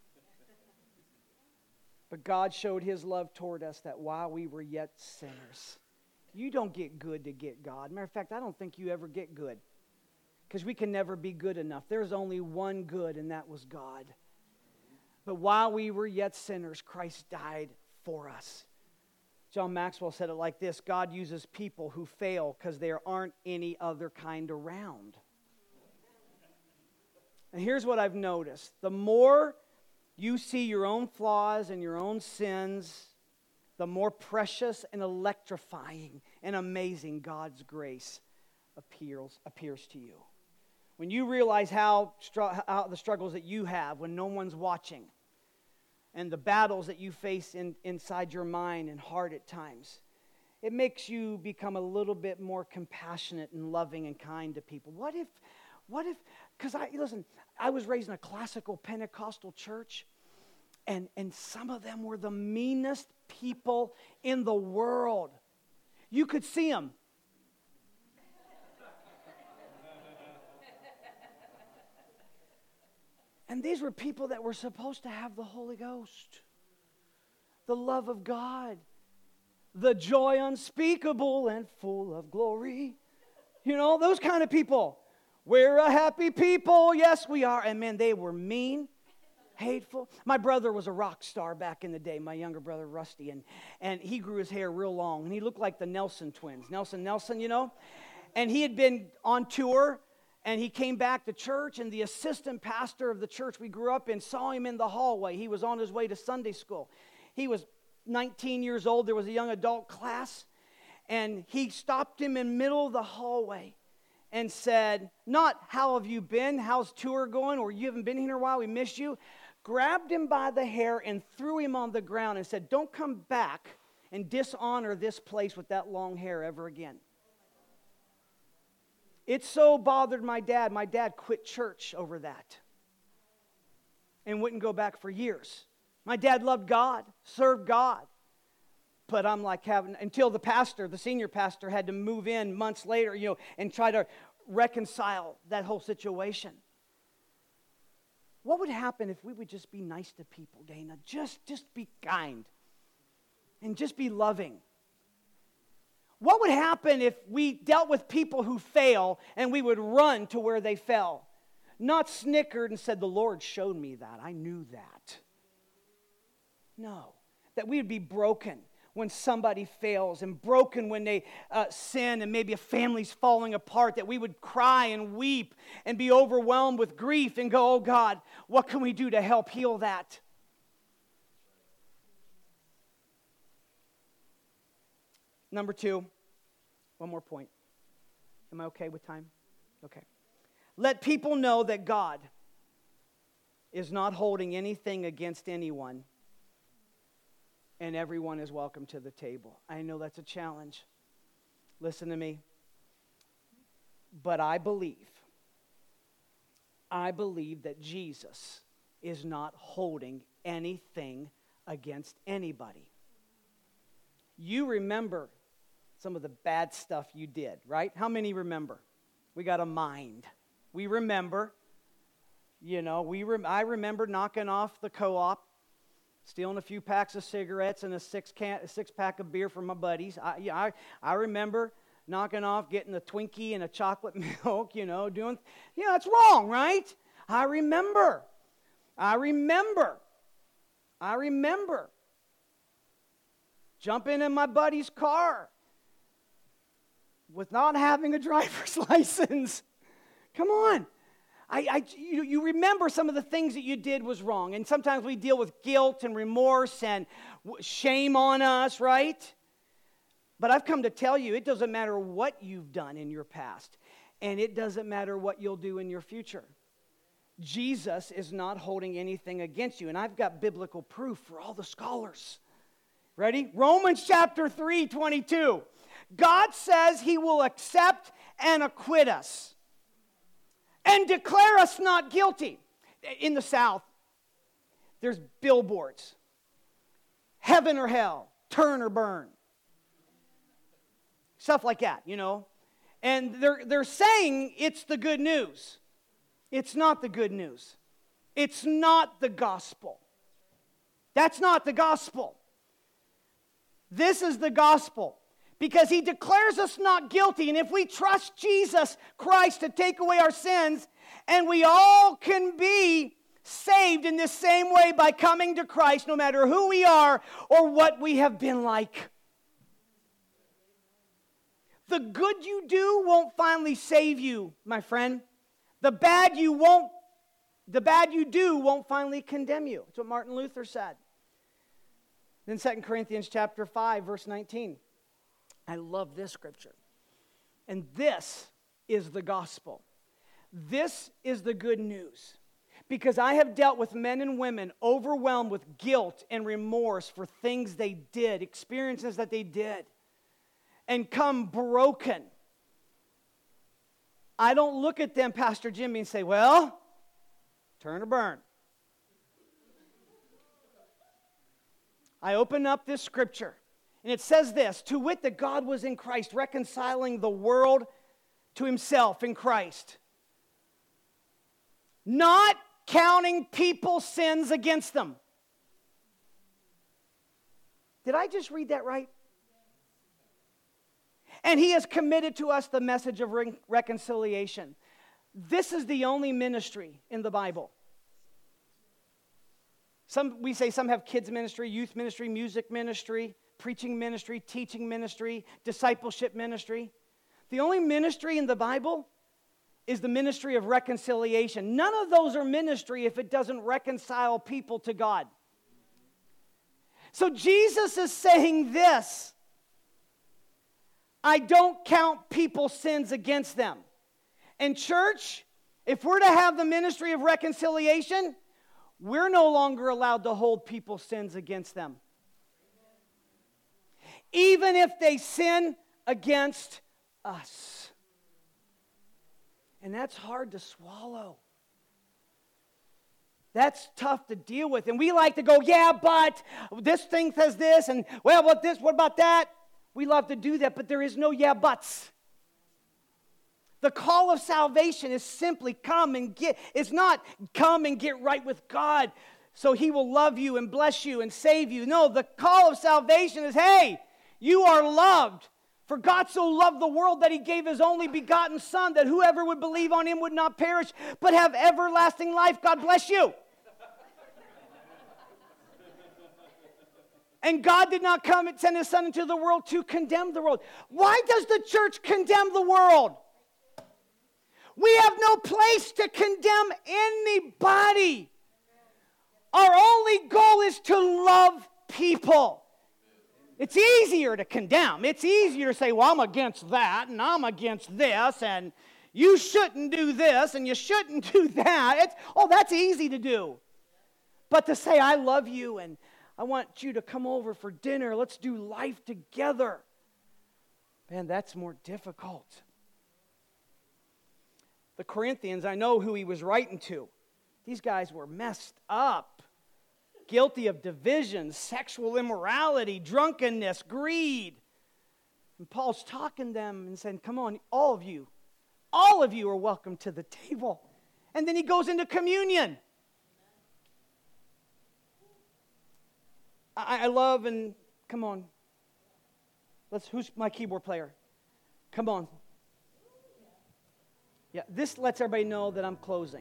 [SPEAKER 2] But God showed his love toward us that while we were yet sinners, you don't get good to get God. Matter of fact, I don't think you ever get good. Because we can never be good enough. There's only one good, and that was God. But while we were yet sinners, Christ died for us. John Maxwell said it like this, God uses people who fail because there aren't any other kind around. And here's what I've noticed. The more you see your own flaws and your own sins, the more precious and electrifying and amazing God's grace appears, appears to you. When you realize how, how the struggles that you have when no one's watching and the battles that you face in, inside your mind and heart at times, it makes you become a little bit more compassionate and loving and kind to people. What if, what if, because I, listen, I was raised in a classical Pentecostal church, and, and some of them were the meanest people in the world. You could see them. And these were people that were supposed to have the Holy Ghost, the love of God, the joy unspeakable and full of glory. You know, those kind of people. We're a happy people. Yes, we are. And man, they were mean, hateful. My brother was a rock star back in the day, my younger brother, Rusty. And, and he grew his hair real long. And he looked like the Nelson twins. Nelson Nelson, you know. And he had been on tour. And he came back to church, and the assistant pastor of the church we grew up in saw him in the hallway. He was on his way to Sunday school. He was nineteen years old. There was a young adult class, and he stopped him in the middle of the hallway and said, not, how have you been? How's tour going? Or you haven't been here in a while, we miss you. Grabbed him by the hair and threw him on the ground and said, don't come back and dishonor this place with that long hair ever again. It so bothered my dad. My dad quit church over that and wouldn't go back for years. My dad loved God, served God. But I'm like having, until the pastor, the senior pastor, had to move in months later, you know, and try to reconcile that whole situation. What would happen if we would just be nice to people, Dana? Just, just be kind and just be loving. What would happen if we dealt with people who fail and we would run to where they fell? Not snickered and said, the Lord showed me that. I knew that. No. That we would be broken when somebody fails and broken when they uh, sin and maybe a family's falling apart. That we would cry and weep and be overwhelmed with grief and go, oh God, what can we do to help heal that? Number two, one more point. Am I okay with time? Okay. Let people know that God is not holding anything against anyone, and everyone is welcome to the table. I know that's a challenge. Listen to me. But I believe, I believe that Jesus is not holding anything against anybody. You remember some of the bad stuff you did, right? How many remember? We got a mind. We remember. You know, we rem- I remember knocking off the co-op, stealing a few packs of cigarettes and a six can a six pack of beer from my buddies. I, yeah, I I remember knocking off, getting a Twinkie and a chocolate milk. You know, doing yeah, that's wrong, right? I remember. I remember. I remember. Jumping in my buddy's car with not having a driver's license. Come on. I, I, you, you remember some of the things that you did was wrong. And sometimes we deal with guilt and remorse and shame on us, right? But I've come to tell you, it doesn't matter what you've done in your past. And it doesn't matter what you'll do in your future. Jesus is not holding anything against you. And I've got biblical proof for all the scholars. Ready? Romans chapter three, twenty-two. God says he will accept and acquit us and declare us not guilty. In the South, there's billboards. Heaven or hell, turn or burn. Stuff like that, you know. And they're, they're saying it's the good news. It's not the good news. It's not the gospel. That's not the gospel. This is the gospel. Because he declares us not guilty. And if we trust Jesus Christ to take away our sins, and we all can be saved in this same way by coming to Christ, no matter who we are or what we have been like. The good you do won't finally save you, my friend. The bad you won't, the bad you do won't finally condemn you. That's what Martin Luther said. Then Second Corinthians chapter five, verse nineteen. I love this scripture. And this is the gospel. This is the good news. Because I have dealt with men and women overwhelmed with guilt and remorse for things they did, experiences that they did, and come broken. I don't look at them, Pastor Jimmy, and say, well, turn or burn. I open up this scripture. And it says this, to wit that God was in Christ, reconciling the world to himself in Christ. Not counting people's sins against them. Did I just read that right? And he has committed to us the message of re- reconciliation. This is the only ministry in the Bible. Some, we say some have kids ministry, youth ministry, music ministry, preaching ministry, teaching ministry, discipleship ministry. The only ministry in the Bible is the ministry of reconciliation. None of those are ministry if it doesn't reconcile people to God. So Jesus is saying this, I don't count people's sins against them. And church, if we're to have the ministry of reconciliation, we're no longer allowed to hold people's sins against them. Even if they sin against us. And that's hard to swallow. That's tough to deal with. And we like to go, yeah, but this thing says this, and well, what this, what about that? We love to do that, but there is no yeah, buts. The call of salvation is simply come and get, it's not come and get right with God so he will love you and bless you and save you. No, the call of salvation is, hey, you are loved. For God so loved the world that he gave his only begotten Son, that whoever would believe on him would not perish, but have everlasting life. God bless you. And God did not come and send his Son into the world to condemn the world. Why does the church condemn the world? We have no place to condemn anybody. Our only goal is to love people. It's easier to condemn. It's easier to say, well, I'm against that, and I'm against this, and you shouldn't do this, and you shouldn't do that. It's, oh, that's easy to do. But to say, I love you, and I want you to come over for dinner. Let's do life together. Man, that's more difficult. The Corinthians, I know who he was writing to. These guys were messed up, guilty of division, sexual immorality, drunkenness, greed. And Paul's talking to them and saying, come on, all of you, all of you are welcome to the table. And then he goes into communion. I, I love and, come on, let's, who's my keyboard player? Come on. Yeah, this lets everybody know that I'm closing.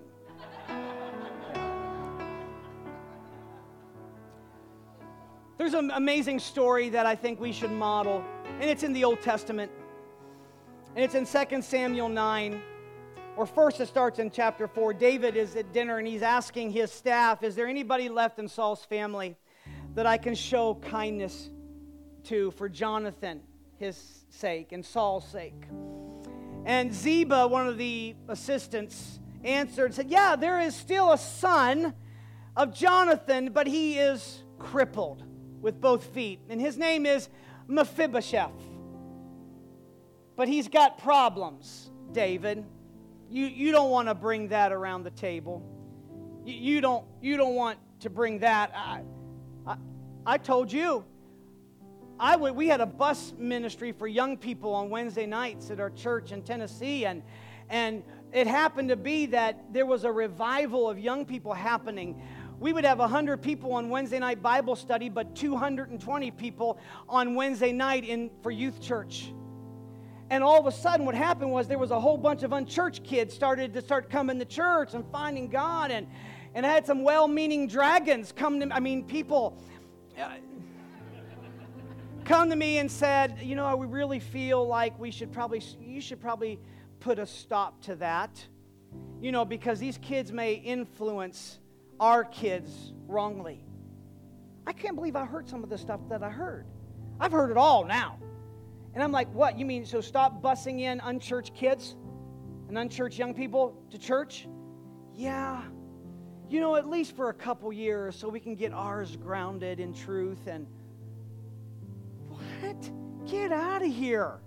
[SPEAKER 2] There's an amazing story that I think we should model, and it's in the Old Testament. And it's in Second Samuel nine, or first it starts in chapter four. David is at dinner, and he's asking his staff, is there anybody left in Saul's family that I can show kindness to for Jonathan, his sake, and Saul's sake? And Ziba, one of the assistants, answered and said, yeah, there is still a son of Jonathan, but he is crippled with both feet. And his name is Mephibosheth. But he's got problems, David. You, you don't want to bring that around the table. You, you, don't, you don't want to bring that. I, I, I told you. I would, we had a bus ministry for young people on Wednesday nights at our church in Tennessee, and, and it happened to be that there was a revival of young people happening. We would have one hundred people on Wednesday night Bible study, but two hundred twenty people on Wednesday night in for youth church. And all of a sudden what happened was there was a whole bunch of unchurched kids started to start coming to church and finding God, and, and I had some well-meaning dragons come to, I mean, people... Uh, come to me and said, you know, we really feel like we should probably, you should probably put a stop to that, you know, because these kids may influence our kids wrongly. I can't believe I heard some of the stuff that I heard. I've heard it all now. And I'm like, what? You mean, so stop busing in unchurched kids and unchurched young people to church? Yeah. You know, at least for a couple years so we can get ours grounded in truth. And what? Get out of here.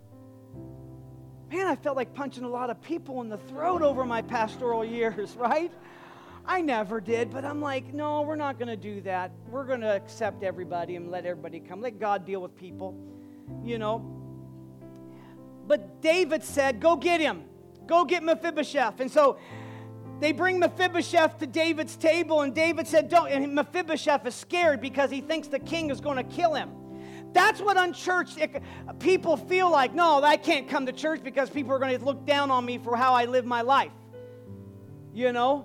[SPEAKER 2] Man, I felt like punching a lot of people in the throat over my pastoral years, right? I never did, but I'm like, no, we're not going to do that. We're going to accept everybody and let everybody come. Let God deal with people, you know. But David said, go get him. Go get Mephibosheth. And so they bring Mephibosheth to David's table, and David said, don't. And Mephibosheth is scared because he thinks the king is going to kill him. That's what unchurched people feel like. No, I can't come to church because people are going to look down on me for how I live my life. You know?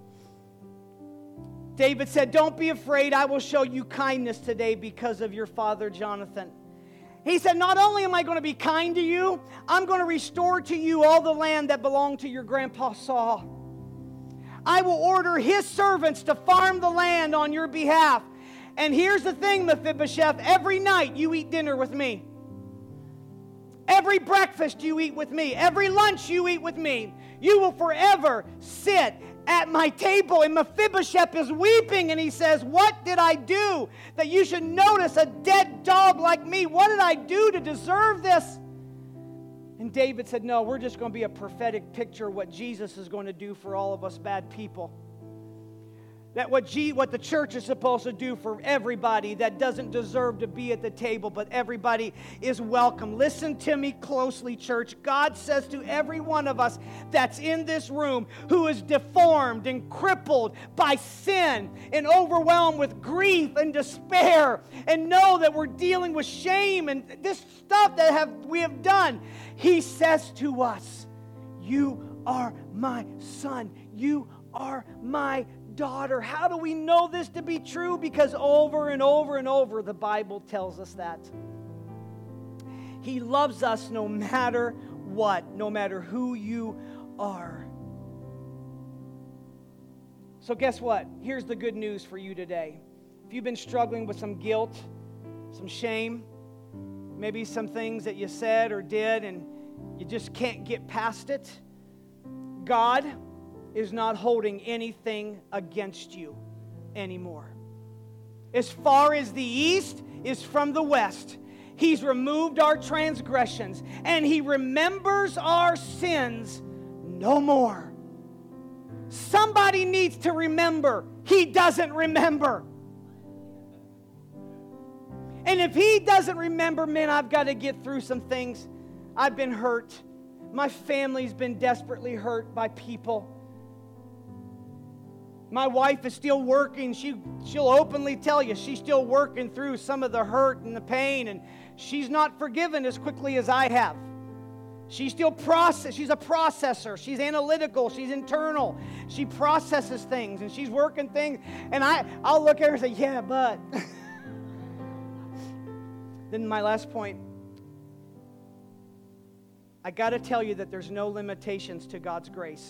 [SPEAKER 2] David said, don't be afraid. I will show you kindness today because of your father Jonathan. He said, not only am I going to be kind to you, I'm going to restore to you all the land that belonged to your grandpa Saul. I will order his servants to farm the land on your behalf. And here's the thing, Mephibosheth, every night you eat dinner with me. Every breakfast you eat with me. Every lunch you eat with me. You will forever sit at my table. And Mephibosheth is weeping, and he says, what did I do that you should notice a dead dog like me? What did I do to deserve this? And David said, no, we're just going to be a prophetic picture of what Jesus is going to do for all of us bad people. That what, G, what the church is supposed to do for everybody that doesn't deserve to be at the table, but everybody is welcome. Listen to me closely, church. God says to every one of us that's in this room who is deformed and crippled by sin and overwhelmed with grief and despair, and know that we're dealing with shame and this stuff that have we have done, He says to us, you are my son. You are my daughter. How do we know this to be true? Because over and over and over the Bible tells us that. He loves us no matter what, no matter who you are. So guess what? Here's the good news for you today. If you've been struggling with some guilt, some shame, maybe some things that you said or did and you just can't get past it, God is not holding anything against you anymore. As far as the east is from the west, He's removed our transgressions, and He remembers our sins no more. Somebody needs to remember. He doesn't remember. And if He doesn't remember, man, I've got to get through some things. I've been hurt. My family's been desperately hurt by people. My wife is still working. She, she'll openly tell you she's still working through some of the hurt and the pain, and she's not forgiven as quickly as I have. She's still process. She's a processor. She's analytical. She's internal. She processes things, and she's working things. And I, I'll look at her and say, yeah, but. Then my last point, I got to tell you that there's no limitations to God's grace.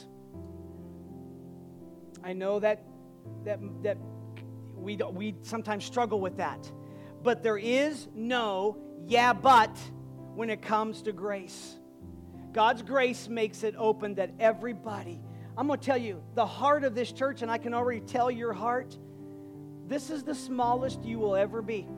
[SPEAKER 2] I know that that that we we sometimes struggle with that, but there is no yeah but when it comes to grace. God's grace makes it open that everybody. I'm going to tell you, the heart of this church, and I can already tell your heart, this is the smallest you will ever be.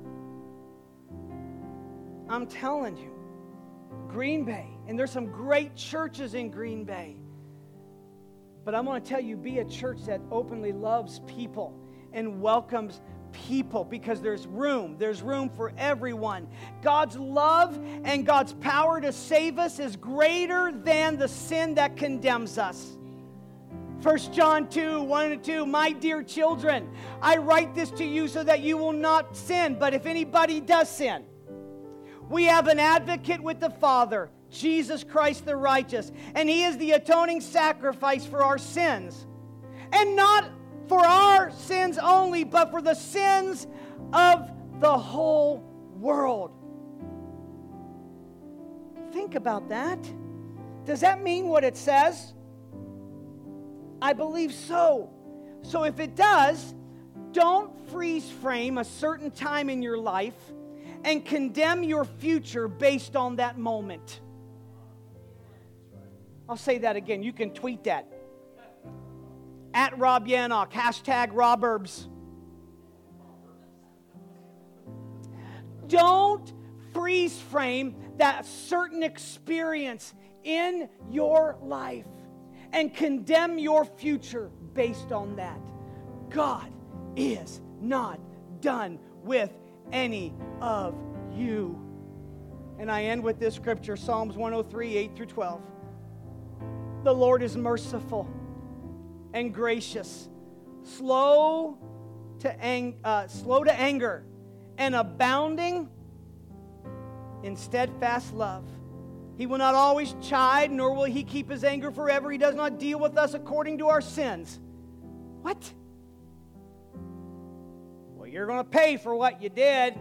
[SPEAKER 2] I'm telling you, Green Bay, and there's some great churches in Green Bay. But I'm going to tell you, be a church that openly loves people and welcomes people, because there's room. There's room for everyone. God's love and God's power to save us is greater than the sin that condemns us. First John two, one and two, my dear children, I write this to you so that you will not sin. But if anybody does sin, we have an advocate with the Father, Jesus Christ the righteous, and He is the atoning sacrifice for our sins. And not for our sins only, but for the sins of the whole world. Think about that. Does that mean what it says? I believe so. So if it does, don't freeze frame a certain time in your life and condemn your future based on that moment. I'll say that again. You can tweet that. At Rob Yannock, hashtag Roberbs. Don't freeze frame that certain experience in your life and condemn your future based on that. God is not done with any of you. And I end with this scripture, Psalms one oh three, eight through twelve. The Lord is merciful and gracious, slow to, ang- uh, slow to anger, and abounding in steadfast love. He will not always chide, nor will he keep his anger forever. He does not deal with us according to our sins. What? Well, you're going to pay for what you did.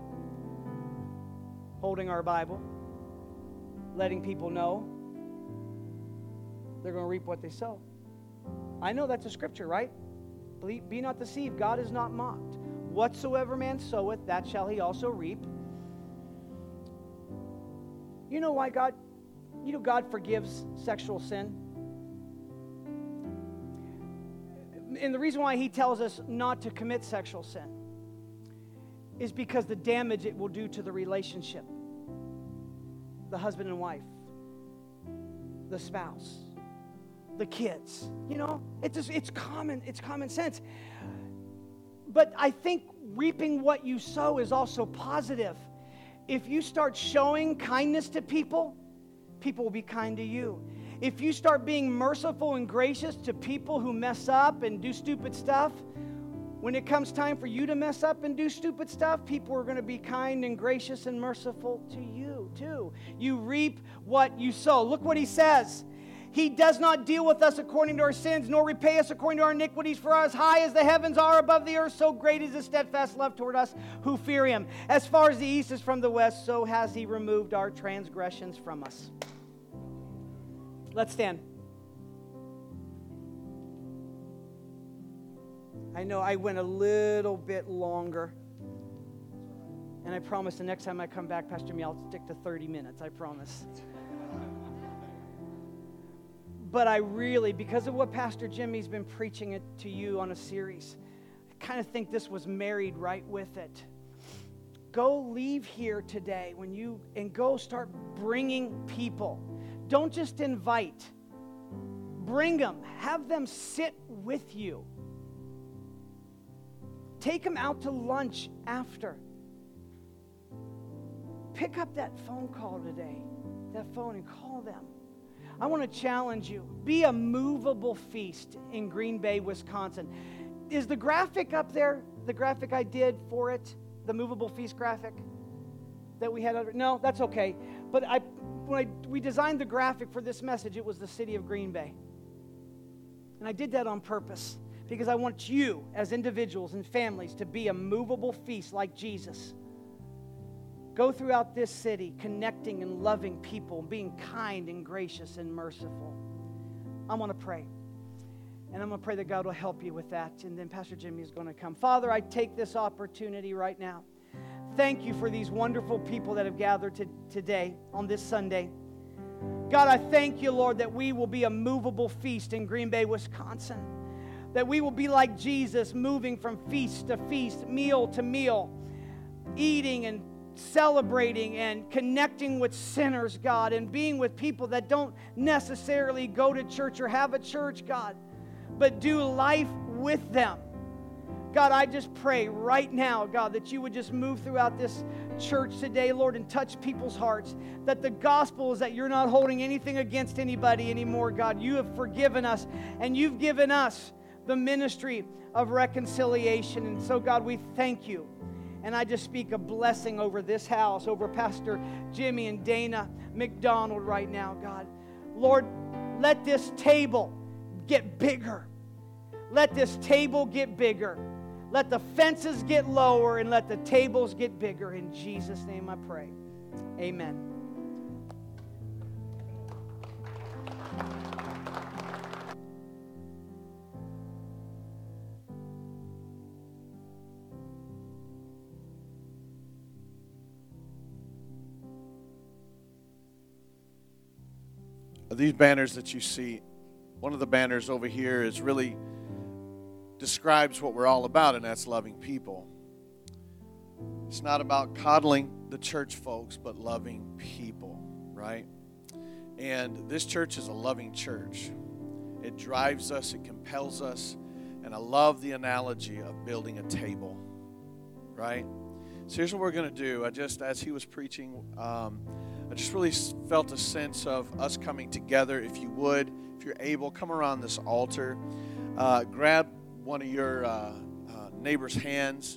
[SPEAKER 2] Holding our Bible, letting people know they're going to reap what they sow. I know that's a scripture, right? Be not deceived, God is not mocked. Whatsoever man soweth, that shall he also reap. You know why God, you know God forgives sexual sin? And the reason why he tells us not to commit sexual sin is because the damage it will do to the relationship, the husband and wife, the spouse, the kids. You know, it's just, it's common, it's common sense. But I think reaping what you sow is also positive. If you start showing kindness to people, people will be kind to you. If you start being merciful and gracious to people who mess up and do stupid stuff, when it comes time for you to mess up and do stupid stuff, people are going to be kind and gracious and merciful to you too. You reap what you sow. Look what he says. He does not deal with us according to our sins, nor repay us according to our iniquities. For as high as the heavens are above the earth, so great is his steadfast love toward us who fear him. As far as the east is from the west, so has he removed our transgressions from us. Let's stand. I know I went a little bit longer. And I promise the next time I come back, Pastor Me, I'll stick to thirty minutes. I promise. But I really, because of what Pastor Jimmy's been preaching it to you on a series, I kind of think this was married right with it. Go leave here today when you, and go start bringing people. Don't just invite. Bring them. Have them sit with you. Take them out to lunch after. Pick up that phone call today, that phone, and call them. I want to challenge you. Be a movable feast in Green Bay, Wisconsin. Is the graphic up there, the graphic I did for it, the movable feast graphic that we had? Under, no, that's okay. But I, when I, we designed the graphic for this message, it was the city of Green Bay. And I did that on purpose because I want you as individuals and families to be a movable feast like Jesus. Go throughout this city connecting and loving people, being kind and gracious and merciful. I'm going to pray. And I'm going to pray that God will help you with that. And then Pastor Jimmy is going to come. Father, I take this opportunity right now. Thank you for these wonderful people that have gathered to, today on this Sunday. God, I thank you, Lord, that we will be a movable feast in Green Bay, Wisconsin. That we will be like Jesus, moving from feast to feast, meal to meal, eating and celebrating and connecting with sinners, God, and being with people that don't necessarily go to church or have a church, God, but do life with them. God, I just pray right now, God, that you would just move throughout this church today, Lord, and touch people's hearts. That the gospel is that you're not holding anything against anybody anymore, God. You have forgiven us, and you've given us the ministry of reconciliation. And so, God, we thank you. And I just speak a blessing over this house, over Pastor Jimmy and Dana McDonald right now, God. Lord, let this table get bigger. Let this table get bigger. Let the fences get lower and let the tables get bigger. In Jesus' name I pray. Amen.
[SPEAKER 1] These banners that you see, one of the banners over here is really describes what we're all about, and that's loving people. It's not about coddling the church folks, but loving people, right? And this church is a loving church. It drives us. It compels us. And I love the analogy of building a table, right? So here's what we're going to do. I just, as he was preaching, um, I just really felt a sense of us coming together. If you would, if you're able, come around this altar. Uh, grab one of your uh, uh, neighbor's hands.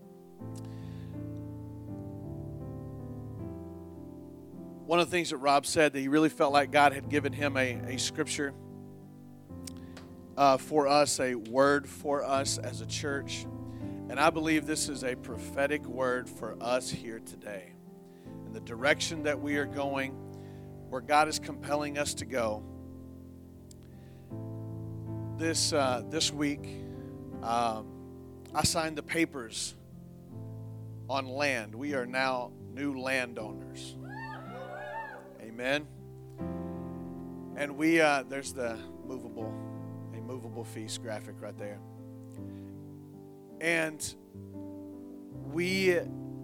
[SPEAKER 1] One of the things that Rob said, that he really felt like God had given him a, a scripture uh, for us, a word for us as a church. And I believe this is a prophetic word for us here today. In the direction that we are going, where God is compelling us to go. This, uh, this week, um, I signed the papers on land. We are now new landowners. Amen. And we, uh, there's the movable, a movable feast graphic right there. And we,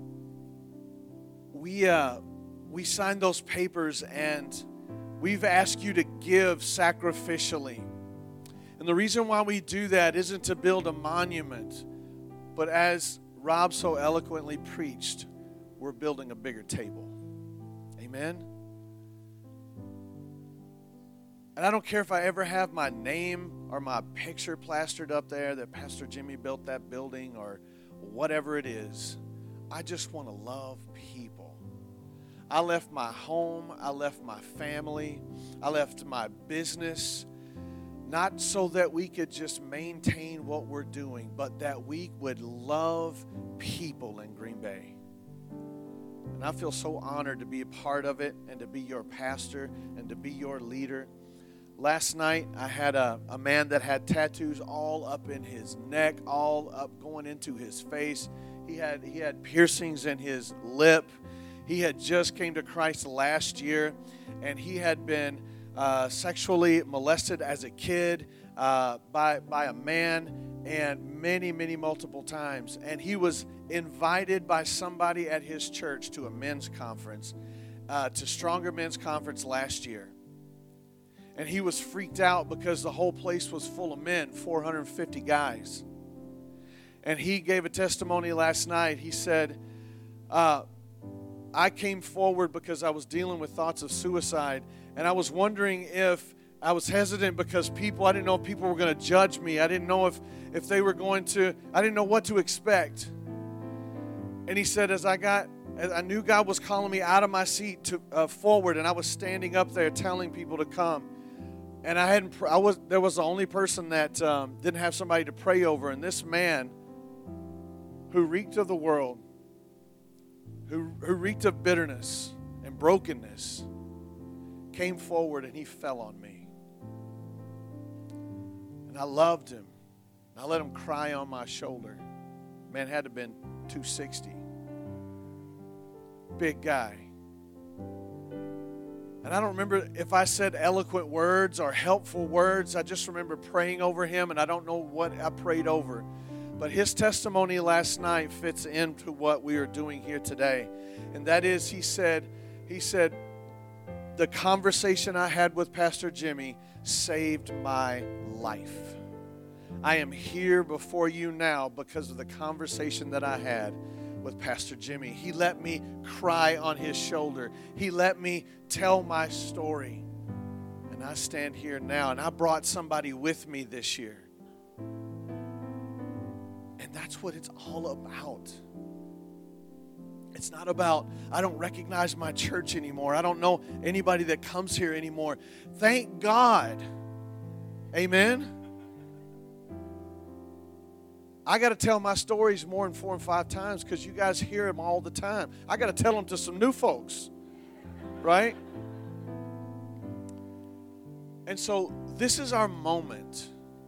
[SPEAKER 1] we, uh, we signed those papers, and we've asked you to give sacrificially. And the reason why we do that isn't to build a monument, but as Rob so eloquently preached, we're building a bigger table. Amen. And I don't care if I ever have my name or my picture plastered up there that Pastor Jimmy built that building or whatever it is. I just want to love people. I left my home. I left my family. I left my business, not so that we could just maintain what we're doing, but that we would love people in Green Bay. And I feel so honored to be a part of it and to be your pastor and to be your leader. Last night, I had a, a man that had tattoos all up in his neck, all up going into his face. He had he had piercings in his lip. He had just came to Christ last year, and he had been uh, sexually molested as a kid uh, by, by a man, and many, many multiple times. And he was invited by somebody at his church to a men's conference, uh, to Stronger Men's Conference last year. And he was freaked out because the whole place was full of men, four hundred fifty guys. And he gave a testimony last night. He said, uh, I came forward because I was dealing with thoughts of suicide. And I was wondering if I was hesitant because people, I didn't know if people were going to judge me. I didn't know if, if they were going to, I didn't know what to expect. And he said, as I got, as I knew God was calling me out of my seat to uh, forward, and I was standing up there telling people to come. And I hadn't, I was, there was the only person that um, didn't have somebody to pray over. And this man who reeked of the world, who, who reeked of bitterness and brokenness, came forward and he fell on me. And I loved him. I let him cry on my shoulder. Man had to have been two sixty. Big guy. And I don't remember if I said eloquent words or helpful words. I just remember praying over him, and I don't know what I prayed over. But his testimony last night fits into what we are doing here today. And that is, he said, he said, the conversation I had with Pastor Jimmy saved my life. I am here before you now because of the conversation that I had with Pastor Jimmy. He let me cry on his shoulder. He let me tell my story. And I stand here now, and I brought somebody with me this year. And that's what it's all about. It's not about, I don't recognize my church anymore. I don't know anybody that comes here anymore. Thank God. Amen. I got to tell my stories more than four and five times because you guys hear them all the time. I got to tell them to some new folks, right? And so this is our moment.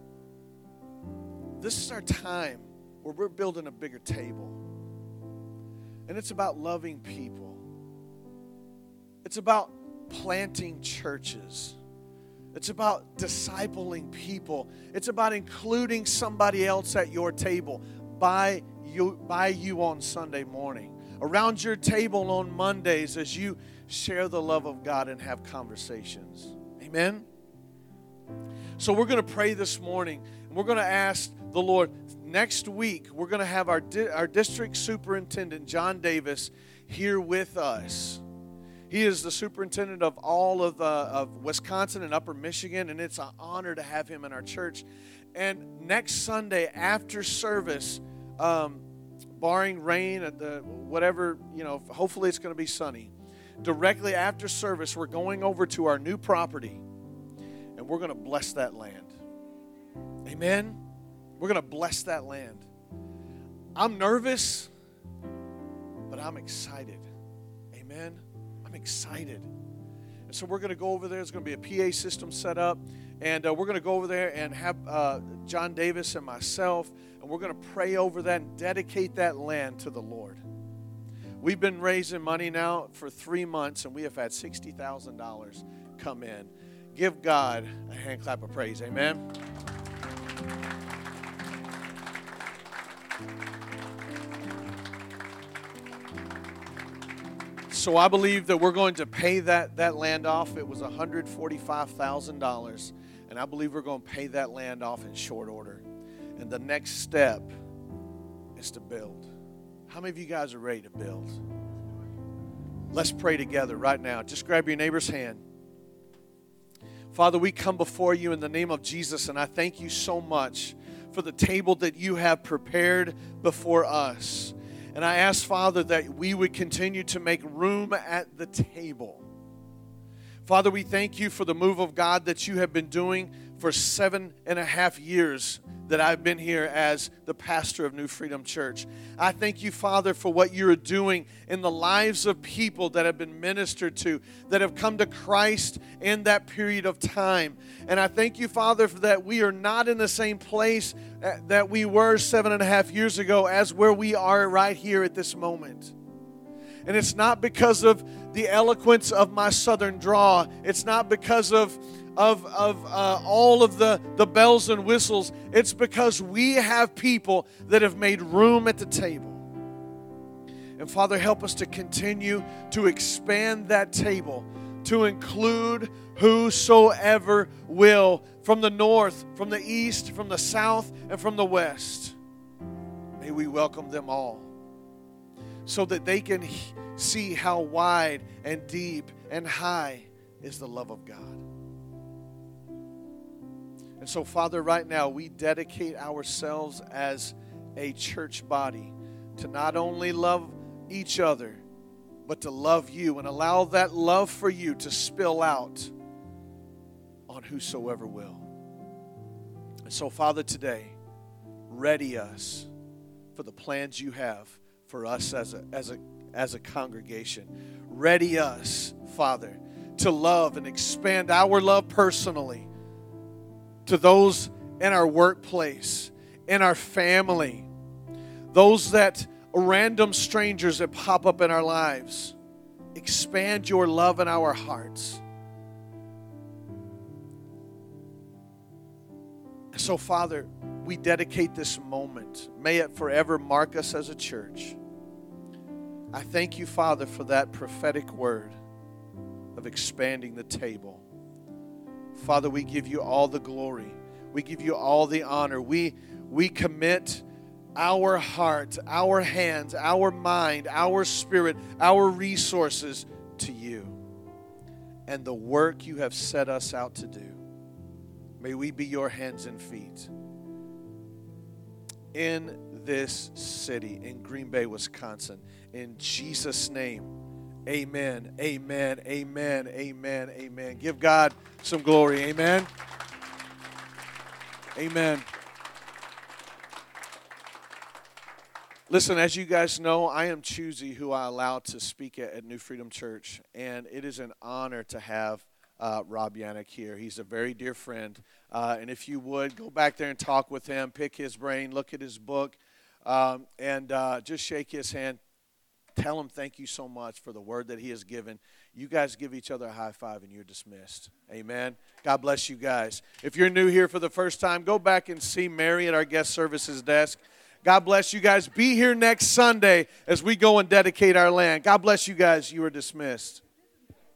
[SPEAKER 1] This is our time where we're building a bigger table. And it's about loving people. It's about planting churches. It's about discipling people. It's about including somebody else at your table by you, by you on Sunday morning. Around your table on Mondays as you share the love of God and have conversations. Amen? So we're going to pray this morning, and we're going to ask the Lord. Next week, we're going to have our, di- our district superintendent, John Davis, here with us. He is the superintendent of all of, uh, of Wisconsin and Upper Michigan, and it's an honor to have him in our church. And next Sunday after service, um, barring rain, at the whatever, you know, hopefully it's going to be sunny. Directly after service, we're going over to our new property, and we're going to bless that land. Amen? We're going to bless that land. I'm nervous, but I'm excited. Amen? I'm excited. And so we're going to go over there. There's going to be a P A system set up. And uh, we're going to go over there and have uh, John Davis and myself, and we're going to pray over that and dedicate that land to the Lord. We've been raising money now for three months, and we have had sixty thousand dollars come in. Give God a hand clap of praise. Amen. So I believe that we're going to pay that, that land off. It was one hundred forty-five thousand dollars. And I believe we're going to pay that land off in short order. And the next step is to build. How many of you guys are ready to build? Let's pray together right now. Just grab your neighbor's hand. Father, we come before you in the name of Jesus, and I thank you so much for the table that you have prepared before us. And I ask, Father, that we would continue to make room at the table. Father, we thank you for the move of God that you have been doing for seven and a half years that I've been here as the pastor of New Freedom Church. I thank you, Father, for what you're doing in the lives of people that have been ministered to, that have come to Christ in that period of time. And I thank you, Father, for that we are not in the same place that we were seven and a half years ago as where we are right here at this moment. And it's not because of the eloquence of my southern draw. It's not because of of, of uh, all of the, the bells and whistles. It's because we have people that have made room at the table. And Father, help us to continue to expand that table to include whosoever will, from the north, from the east, from the south, and from the west. May we welcome them all so that they can see how wide and deep and high is the love of God. And so, Father, right now, we dedicate ourselves as a church body to not only love each other, but to love you and allow that love for you to spill out on whosoever will. And so, Father, today, ready us for the plans you have for us as a, as a, as a congregation. Ready us, Father, to love and expand our love personally to those in our workplace, in our family, those that random strangers that pop up in our lives. Expand your love in our hearts. So, Father, we dedicate this moment. May it forever mark us as a church. I thank you, Father, for that prophetic word of expanding the table. Father, we give you all the glory. We give you all the honor. We, we commit our heart, our hands, our mind, our spirit, our resources to you and the work you have set us out to do. May we be your hands and feet in this city, in Green Bay, Wisconsin. In Jesus' name, amen, amen, amen, amen, amen. Give God some glory, amen. Amen. Listen, as you guys know, I am choosy who I allow to speak at, at New Freedom Church, and it is an honor to have uh, Rob Yannick here. He's a very dear friend, uh, and if you would, go back there and talk with him, pick his brain, look at his book, um, and uh, just shake his hand. Tell him thank you so much for the word that he has given. You guys give each other a high five and you're dismissed. Amen. God bless you guys. If you're new here for the first time, go back and see Mary at our guest services desk. God bless you guys. Be here next Sunday as we go and dedicate our land. God bless you guys. You are dismissed.